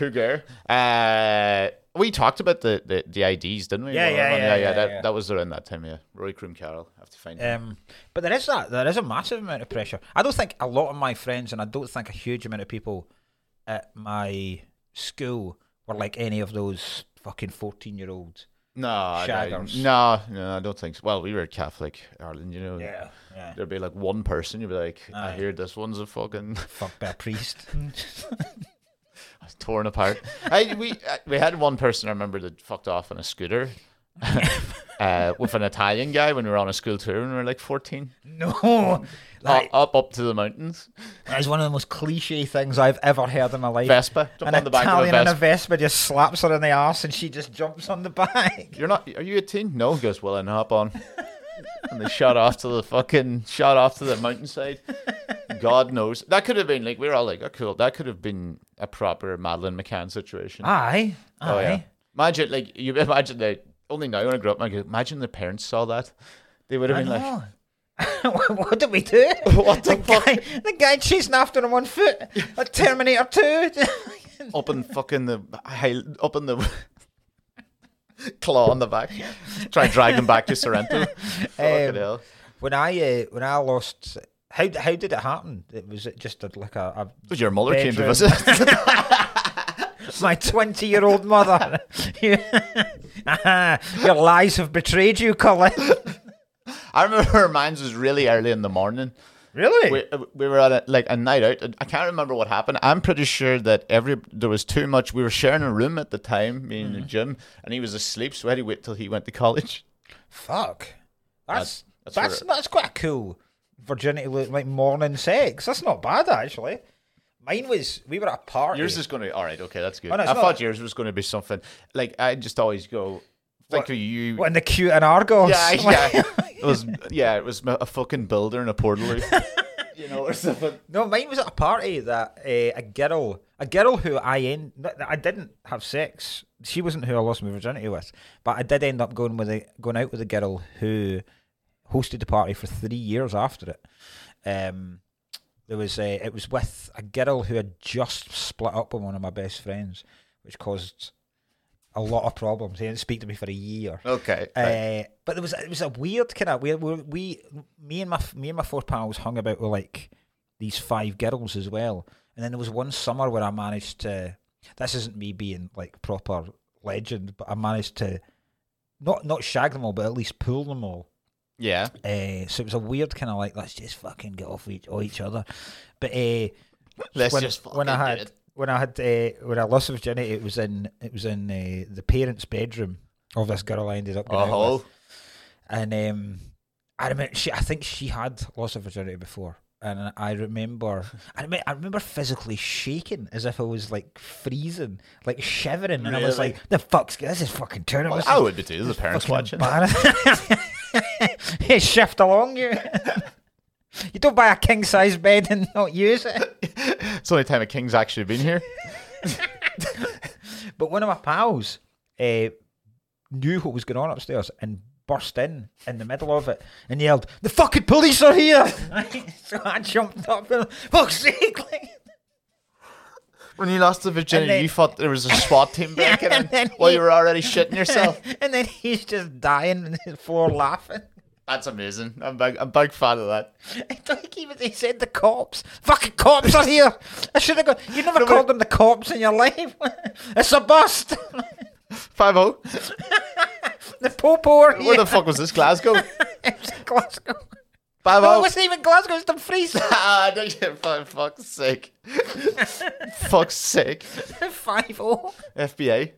We talked about the IDs, didn't we? Yeah. That was around that time, yeah. Rory Croom Carroll. I have to find him. But there is a massive amount of pressure. I don't think a lot of my friends, and I don't think a huge amount of people at my school were like any of those fucking 14-year-olds. No, shaggers. No, I don't think so. Well, we were Catholic, Ireland, you know. Yeah. There'd be like one person, you'd be like, I hear this one's a fucking... Fucked by a priest. I was torn apart. We had one person, I remember, that fucked off on a scooter with an Italian guy when we were on a school tour when we were like 14. No. Up to the mountains. That's one of the most cliche things I've ever heard in my life. Vespa. Jump on the back of a Italian in a Vespa. Vespa just slaps her in the arse and she just jumps on the back. Are you 18? No. He goes, well, then hop on. And they shot off to the mountainside. God knows. That could have been like, we were all like, oh, cool. That could have been a proper Madeleine McCann situation. Aye. Oh, yeah. Imagine, that, only now when I grew up, imagine the parents saw that. They would have been like, what did we do? What the fuck? The guy chasing after him on foot. Like Terminator 2. up in the claw on the back. Try and drag him back to Sorrento. Fucking hell. When I lost, how did it happen? Was it just Your mother bedroom? came to visit. My 20-year-old mother. Your lies have betrayed you, Colin. I remember mine was really early in the morning. Really? We were at a night out. I can't remember what happened. I'm pretty sure that there was too much. We were sharing a room at the time, me and Jim, and he was asleep, so I had to wait till he went to college. Fuck. That's quite a cool virginity, like morning sex. That's not bad, actually. Mine was, we were at a party. Yours is going to be, all right, okay, that's good. Oh, no, I thought yours was going to be something, like, I just always go, think of you. What, in the cute and Argos? Yeah. It was a fucking builder and a portal. Or something. No, mine was at a party that a girl who I didn't have sex. She wasn't who I lost my virginity with, but I did end up going out with a girl who hosted the party for 3 years after it. It was with a girl who had just split up with one of my best friends, which caused a lot of problems. He didn't speak to me for a year. Okay. But it was a weird kind of weird. Me and my four pals hung about with like these 5 girls as well. And then there was one summer where I managed to. This isn't me being like proper legend, but I managed to not shag them all, but at least pull them all. Yeah. So it was a weird kind of like, let's just fucking get off each other. But when I lost virginity, it was in the parents' bedroom of this girl I ended up going out with. And I remember I think she had lost her virginity before, and I remember physically shaking as if I was like freezing, like shivering, and I was Really? like, "The fuck's this is fucking turning." Well, I would be too. The parents watching. Hey, shift along you. You don't buy a king size bed and not use it. It's the only time a king's actually been here. But one of my pals knew what was going on upstairs and burst in the middle of it and yelled, "The fucking police are here!" So I jumped up and, fuck's sake, like, When you lost the virginity, then- you thought there was a SWAT team breaking and in then while he- you were already shitting yourself. and then he's just dying on the floor laughing. That's amazing. I'm a big fan of that. He said the cops. Fucking cops are here. I should have gone. You never called them the cops in your life. It's a bust. 5-0. The popo are here. Where the fuck was this? Glasgow? It's Glasgow. 5-0. No, it wasn't even Glasgow. It's Dumfries. Ah, no, for fuck's sake. Fuck's sake. 5-0. FBI.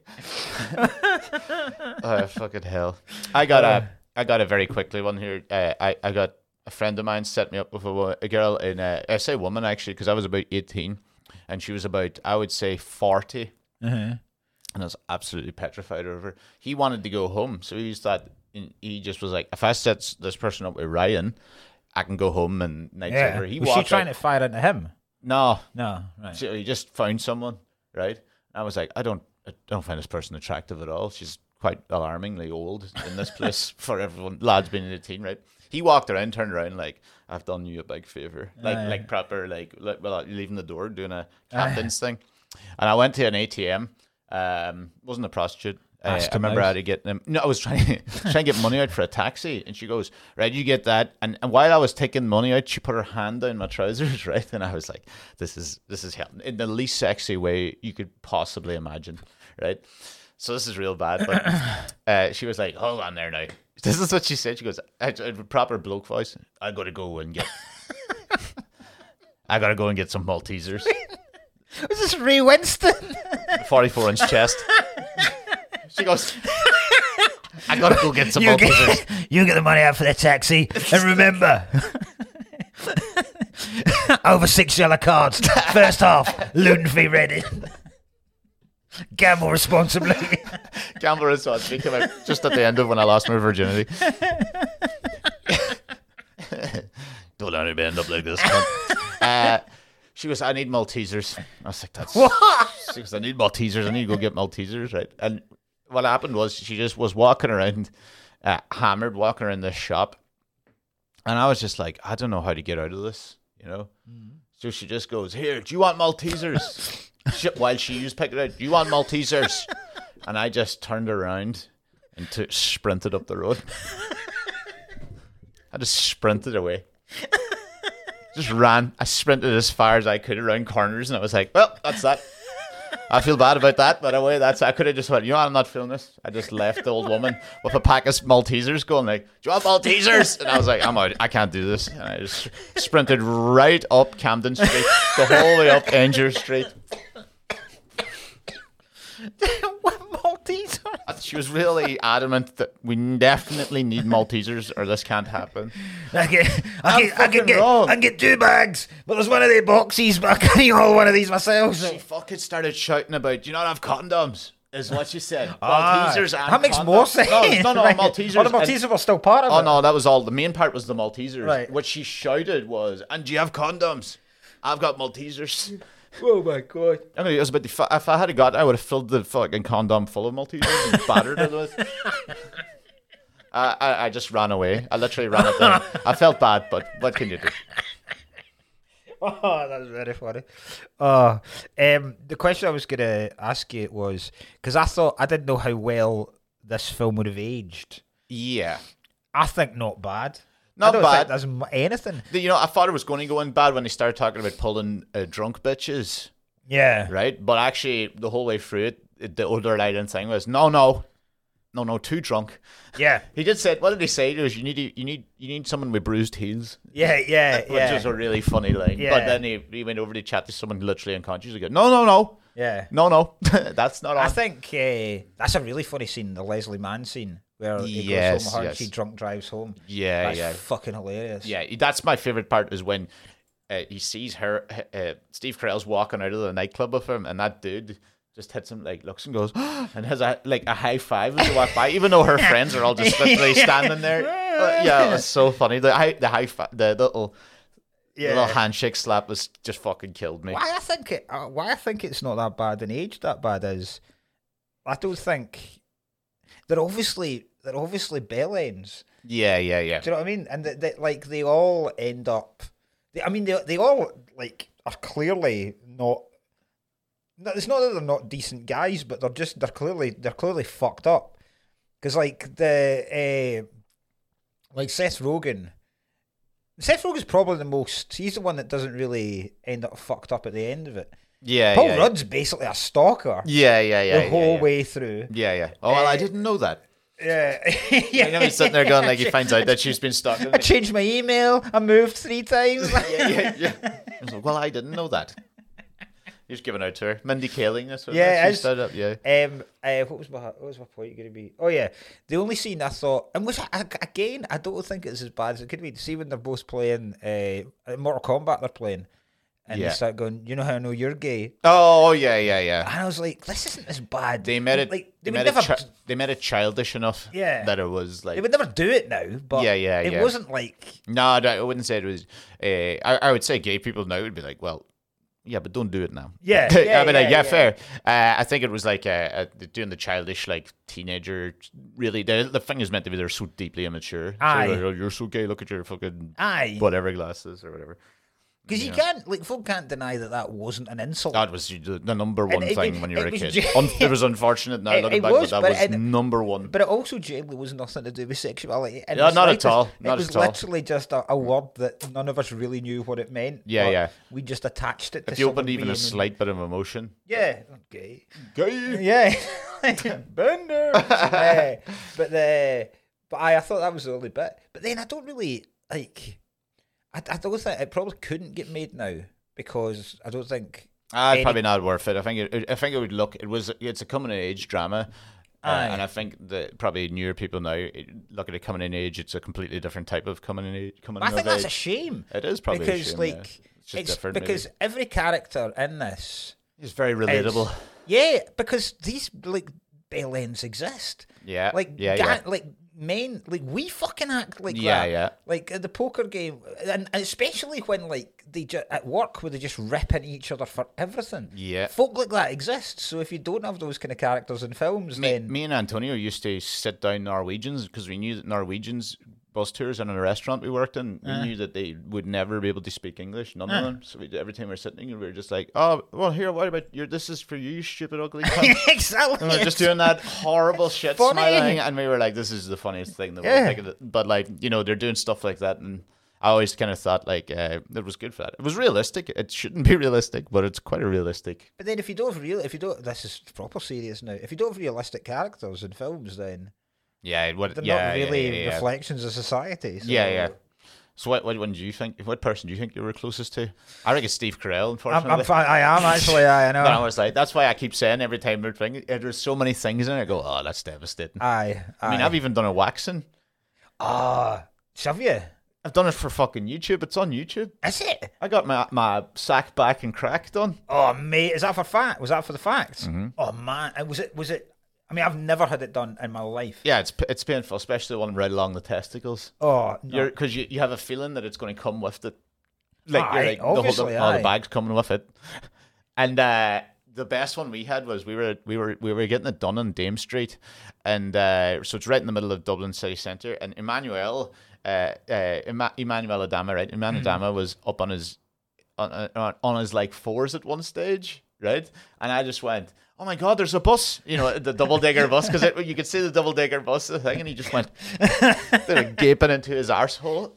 Oh, fucking hell. I got a very quickly one here. I got a friend of mine set me up with a girl in, I say woman actually, because I was about 18 and she was about, I would say 40. Uh-huh. And I was absolutely petrified of her. He wanted to go home. So he just was like, if I set this person up with Ryan, I can go home and nights Yeah. over. He Was she walked trying out. to fire into him? No. No. Right. So he just found someone, right? I was like, I don't find this person attractive at all. She's quite alarmingly old in this place for everyone. Lads being 18, right? He walked around, turned around like, I've done you a big favor, like proper, like well, leaving the door, doing a captain's thing. And I went to an ATM. Wasn't a prostitute. I remember I had to get them. No, I was trying to get money out for a taxi, and she goes, "Right, you get that." And while I was taking money out, she put her hand down my trousers, right? And I was like, "This is happening in the least sexy way you could possibly imagine, right?" So this is real bad. But she was like, "Hold on there now." This is what she said. She goes, "A proper bloke voice. I gotta go and get some Maltesers." Was this Ray Winston? 44-inch chest. She goes, I gotta go get some Maltesers. You get the money out for the taxi, and remember, over 6 yellow cards. First half, Luton v Reading. Gamble responsibly. Gamble responsibly came out just at the end of when I lost my virginity. Don't let me end up like this. She goes, I need Maltesers. I was like, that's... What? She goes, I need Maltesers. I need to go get Maltesers, right? And what happened was she just was walking around, hammered, walking around this shop. And I was just like, I don't know how to get out of this, you know? Mm-hmm. So she just goes, here, do you want Maltesers? While she was picking it out, do you want Maltesers? And I just turned around and sprinted up the road. I just sprinted away. Just ran. I sprinted as far as I could around corners, and I was like, well, that's that. I feel bad about that, by the way. I could have just went, you know what, I'm not feeling this. I just left the old woman with a pack of Maltesers going like, do you want Maltesers? And I was like, I'm out. I can't do this. And I just sprinted right up Camden Street, the whole way up Anger Street. What Maltesers? She was really adamant that we definitely need Maltesers or this can't happen. I wrong. can get 2 bags, but there's one of the boxes, but I can't eat all one of these myself. So. She fucking started shouting about, do you not have condoms? Is what she said. Maltesers and that makes condoms. more sense. No, Right. Maltesers. Oh, the Maltesers were still part of it. Oh, no, that was all. The main part was the Maltesers. Right. What she shouted was, and do you have condoms? I've got Maltesers. Oh my god. I mean, it was about if I had got, I would have filled the fucking condom full of Maltesers and battered it with. I just ran away. I literally ran it down. I felt bad, but what can you do? Oh, that's very funny. The question I was going to ask you was, because I didn't know how well this film would have aged. Yeah. I think not bad. Not I don't bad. think there's anything. You know, I thought it was going to go in bad when they started talking about pulling drunk bitches, Yeah. right? But actually, the whole way through it, the underlying thing was, no, too drunk. Yeah. He did say, what did he say? He goes, you need someone with bruised heels. Yeah. Which was a really funny line. Yeah. But then he went over to chat to someone literally unconscious. He goes, no, Yeah. no, that's not on. I think that's a really funny scene, the Leslie Mann scene, where he goes home, her, and she drunk drives home. Yeah, That's fucking hilarious. Yeah, that's my favorite part is when he sees her, Steve Carell's walking out of the nightclub with him, and that dude just hits him, like, looks and goes, and has a high five as they walk by, even though her friends are all just literally standing there. Yeah, it was so funny. The high five, the little handshake slap was just fucking killed me. Why I think it's not that bad and aged that bad is, I don't think they're obviously bell ends. Yeah. Do you know what I mean? And they all end up. They all like are clearly not. It's not that they're not decent guys, but they're clearly fucked up. Because like Seth Rogen. Seth Rogen's probably the most. He's the one that doesn't really end up fucked up at the end of it. Yeah. Paul Rudd's basically a stalker. Yeah. The whole way through. Yeah. Oh, well, I didn't know that. Yeah. You know, he's sitting there going, like, he finds out that she's been stalking him. I changed my email. I moved 3 times. Yeah. I was like, well, I didn't know that. He was giving out to her. Mindy Kaling, that's what she started up, yeah. What was my point going to be? Oh, yeah. The only scene I thought, and which, again, I don't think it's as bad as it could be. See when they're both playing, Mortal Kombat they're playing, and they start going, you know how I know you're gay? Oh, yeah. And I was like, this isn't as bad. They made it, like, they made it childish enough that it was like... They would never do it now, but it wasn't like... No, I wouldn't say it was... I would say gay people now would be like, well... Yeah, but don't do it now. Yeah, fair. I think it was like doing the childish, like, teenager. Really, the thing is meant to be they're so deeply immature. Aye. So, you're so gay. Look at your fucking whatever glasses or whatever. Because you can't, like, folk can't deny that wasn't an insult. That was the number one thing when you were a kid. It was unfortunate now looking back, but that was number one. But it also generally was nothing to do with sexuality. Yeah, not at all. It was literally just a word that none of us really knew what it meant. Yeah. We just attached it to if you opened even a slight bit of emotion. Yeah. Gay. Yeah. Bender. But I thought that was the only bit. But then I don't really, like... I don't think it probably couldn't get made now because I don't think probably not worth it. I think it would look. It's a coming of age drama, and I think that probably newer people now look at it coming in age. It's a completely different type of coming in age. I think that's a shame. It is probably because a shame, like it's different because maybe. Every character in this is very relatable. Because these like bell ends exist. Yeah, like like men, like we fucking act like that. Yeah. Like at the poker game, and especially when like they at work where they just rip into each other for everything. Yeah, folk like that exist. So if you don't have those kind of characters in films, then me and Antonio used to sit down Norwegians because we knew that Norwegians bus tours and in a restaurant we worked in, we knew that they would never be able to speak English, none of them. So every time we were sitting, we were just like, "Oh, well, here, what about this is for you, stupid ugly cunt." Exactly. And we were just doing that horrible shit, smiling, and we were like, "This is the funniest thing that we'll think of it." But like, you know, they're doing stuff like that, and I always kind of thought like it was good for that. It was realistic. It shouldn't be realistic, but it's quite a realistic. But then if you don't, this is proper serious now. If you don't have realistic characters in films, then they're not really reflections of society. So. Yeah. So what one do you think? What person do you think you were closest to? I reckon Steve Carell. Unfortunately, I am actually. I know. But I was like, that's why I keep saying every time we're thinking, there's so many things in it. I go, oh, that's devastating. I mean, I've even done a waxing. Have you? I've done it for fucking YouTube. It's on YouTube. Is it? I got my sack, back, and crack done. Oh mate, is that for fact? Was that for the facts? Mm-hmm. Oh man, was it? I mean, I've never had it done in my life. Yeah, it's painful, especially the one right along the testicles. Oh, no. Because you have a feeling that it's going to come with it. Like, obviously, all the bags coming with it. And the best one we had was we were getting it done on Dame Street, and so it's right in the middle of Dublin city centre. And Emmanuel Adama, right? Emmanuel Adama was up on his like fours at one stage, right? And I just went, oh my God, there's a bus, you know, the double decker bus, because you could see the double decker bus, the thing, and he just went gaping into his arsehole.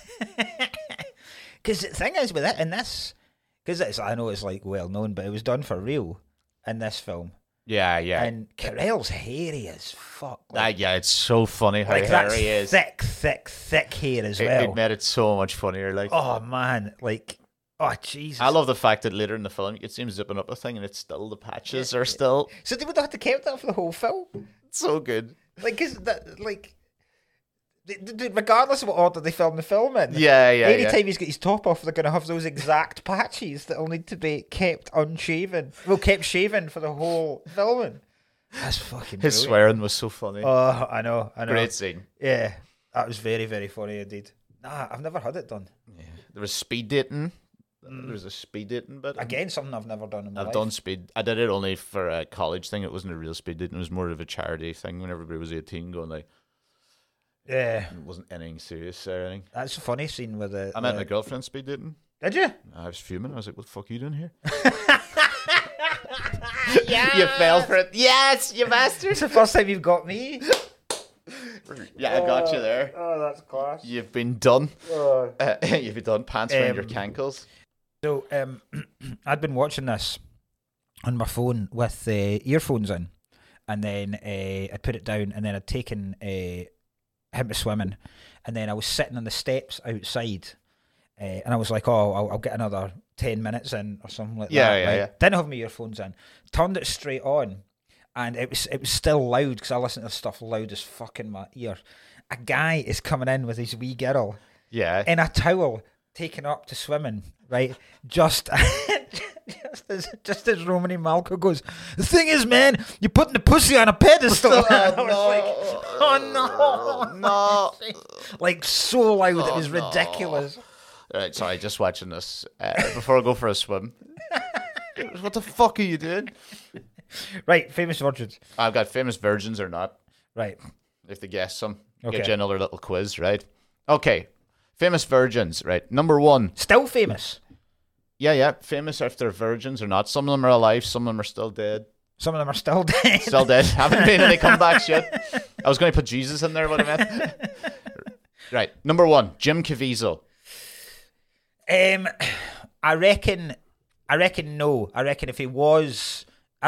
Because the thing is with it in this, because I know it's like well known, but it was done for real in this film. Yeah. And Carell's hairy as fuck. Like, it's so funny how like hairy he is. Thick hair as well. It made it so much funnier. Like, oh man, like. Oh Jesus! I love the fact that later in the film you can see him zipping up a thing, and it's still the patches are still. So they would have to keep that for the whole film. It's so good. Like, cause that, like, regardless of what order they film the film in. Yeah. Anytime he's got his top off, they're going to have those exact patches that will need to be kept unshaven. Well, kept shaven for the whole filming. That's fucking His brilliant. swearing was so funny. Oh, I know. Great scene. Yeah, that was very, very funny indeed. Nah, I've never had it done. Yeah. There was speed dating. There was a speed dating bit. Again, something I've never done in my life. I've done speed. I did it only for a college thing. It wasn't a real speed dating. It was more of a charity thing when everybody was 18 going like, Yeah. it wasn't anything serious or anything. That's a funny scene with the... I met my girlfriend speed dating. Did you? I was fuming. I was like, what the fuck are you doing here? Yeah. You fell for it. Yes, you bastard. It's the first time you've got me. Yeah, I got you there. Oh, that's class. You've been done. Oh. You've been done. Pants around your cankles. So, I'd been watching this on my phone with earphones in, and then I'd put it down, and then I'd taken him to swimming, and then I was sitting on the steps outside, and I was like, oh, I'll get another 10 minutes in or something like that. Yeah. Didn't have my earphones in, turned it straight on, and it was still loud because I listen to stuff loud as fuck in my ear. A guy is coming in with his wee girl Yeah. in a towel, taken up to swimming, right? Just as Romany Malco goes, the thing is, man, you're putting the pussy on a pedestal. I was like, oh no. Like so loud, it was ridiculous. Right, sorry, just watching this before I go for a swim. What the fuck are you doing? Right, famous virgins. I've got famous virgins or not. Right. If they guess some, Okay. get you another little quiz, right? Okay, famous virgins, right? Number one. Still famous. Yeah, famous if they're virgins or not. Some of them are alive, some of them are still dead. Some of them are still dead. Still dead. Haven't made any comebacks yet. I was going to put Jesus in there, what I meant. Right, number one, Jim Caviezel. I reckon no. I reckon if he was,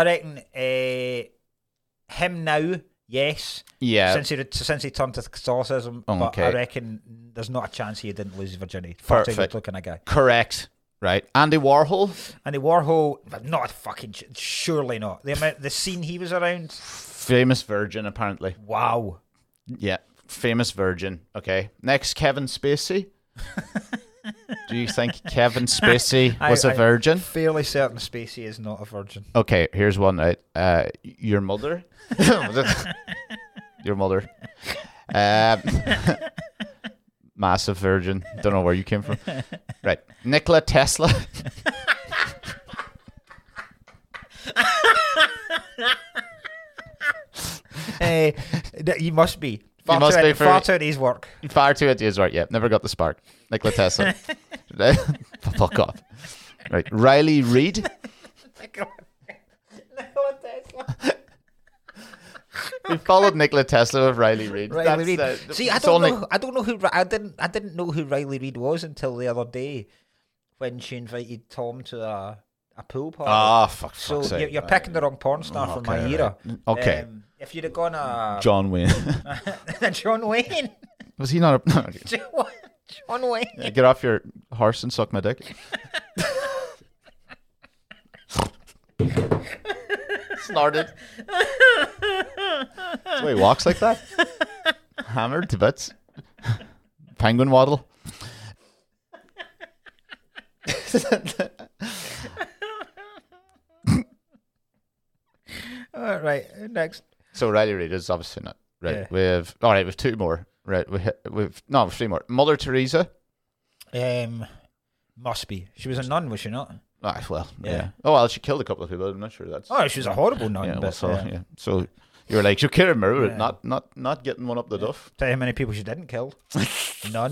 him now, yes. Yeah. Since he turned to Catholicism, Oh, but okay. I reckon there's not a chance he didn't lose his virginity. Far too Perfect. good looking a guy. Correct. Right. Andy Warhol. Andy Warhol, not fucking, surely not. The scene he was around. Famous virgin, apparently. Wow. Yeah. Famous virgin. Okay. Next, Kevin Spacey. Do you think Kevin Spacey was a virgin? Fairly certain Spacey is not a virgin. Okay, here's one. Right. Your mother. Your mother. Massive virgin. Don't know where you came from. Right. Nikola Tesla. You must be. You must be for- far too at his work. Far too ideas, right? Yeah, never got the spark. Nikola Tesla. Fuck off. Right. Riley Reid. Nikola Tesla. We followed Nikola Tesla with Riley Reid. Riley Reid. See, I it's don't only- know. I don't know who. I didn't know who Riley Reid was until the other day, when she invited Tom to a pool party. Ah, fuck. so fuck's sake. you're picking the wrong porn star from my Okay, era. right. Okay. If you'd have gone John Wayne. John Wayne. Was he not a... No, John Wayne. yeah, get off your horse and suck my dick. Snorted. That's why he walks like that. Hammered to bits. Penguin waddle. All right, next. So Riley Reid is obviously not right. Yeah. We've all right. We've two more. Right. We've three more. Mother Teresa. Must be. She was a nun, was she not? Ah, well, Yeah. yeah. Oh well, she killed a couple of people. I'm not sure that's. Oh, she was a horrible nun. yeah. but, Well, so yeah. So you were like, you kill her, Yeah. not getting one up the duff. Tell you how many people she didn't kill. None.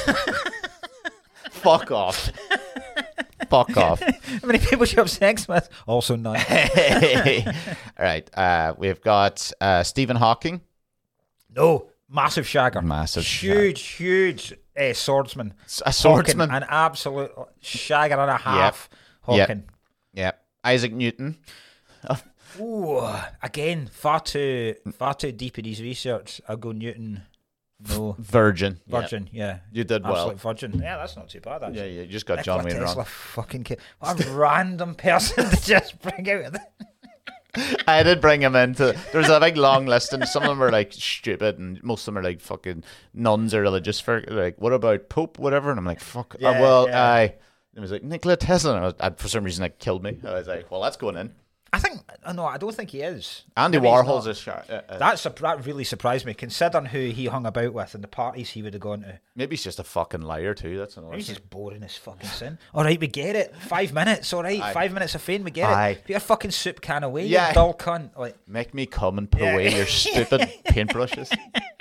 Fuck off. Fuck off. How many people she have sex with? Also none. All right. We've got Stephen Hawking. No, massive shagger. Massive huge swordsman. A swordsman. Hawking, an absolute shagger and a half. Hawking. Yeah. Isaac Newton. Ooh, again, far too deep in his research. I'll go Newton. No. Virgin. Virgin, yeah. You did well. Absolute virgin. Yeah, that's not too bad, actually. Yeah, you just got Nikola John Wayne Tesla wrong. fucking kid. What a random person to just bring out. I did bring him into. There's a big long list, and some of them are like stupid, and most of them are like fucking nuns or religious. For like, what about Pope, whatever? And I'm like, fuck. Yeah, well, yeah. It was like Nikola Tesla, and for some reason it killed me. I was like, well, that's going in. I think no, I don't think he is. Andy Maybe he's Warhol's not. a shark. That really surprised me, considering who he hung about with and the parties he would have gone to. Maybe he's just a fucking liar too. That's another He's thing. just boring as fucking sin. All right, we get it. 5 minutes. All right, Aye. 5 minutes of fame. We get Aye. it. Put your fucking soup can away. Yeah. You dull cunt. Like, Make me come and put away your stupid paintbrushes.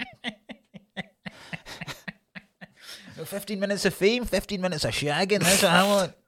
15 minutes of fame, 15 minutes of shagging. That's what I want.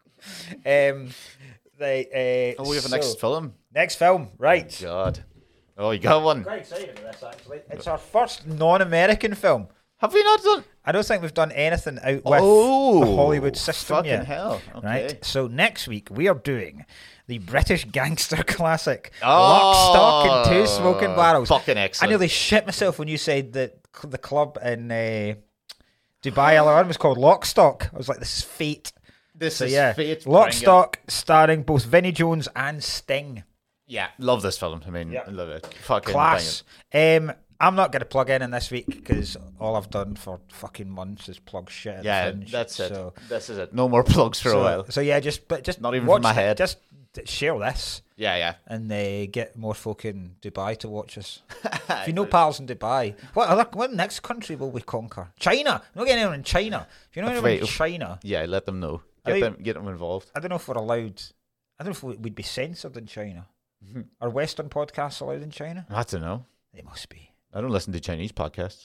We have a next film. Next film, right. God. Oh, you got one. Quite excited about this, actually. It's our first non-American film. Have we not done? I don't think we've done anything out with Oh, the Hollywood system fucking yet. hell. Okay. Right? So next week we are doing the British gangster classic, Oh, Lock, Stock and Two Smoking Barrels. fucking I excellent. nearly shit myself when you said that the club in Dubai, L1 was called Lock, Stock. I was like, this is fate. This So is yeah, fate. Lock, Bring it. Stock, starring both Vinnie Jones and Sting. Yeah, love this film. I mean, Yeah. I love it. Fucking Class. I'm not going to plug in this week because all I've done for fucking months is plug shit. At Yeah, the Fringe. that's it. So, This is it. No more plugs for a while. So yeah, just Not even watch from my head. Just share this Yeah. and get more folk in Dubai to watch us. If you know pals in Dubai, what next country will we conquer? China. Not getting anyone in China. If you know anyone in China, Yeah, let them know. I mean- Get them involved. I don't know if we're allowed. I don't know if we'd be censored in China. Are Western podcasts allowed in China? I don't know. They must be. I don't listen to Chinese podcasts.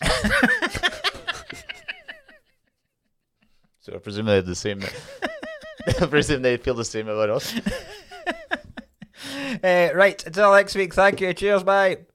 So I presume they have the same. I presume they feel the same about us. Right, until next week, thank you. Cheers, bye.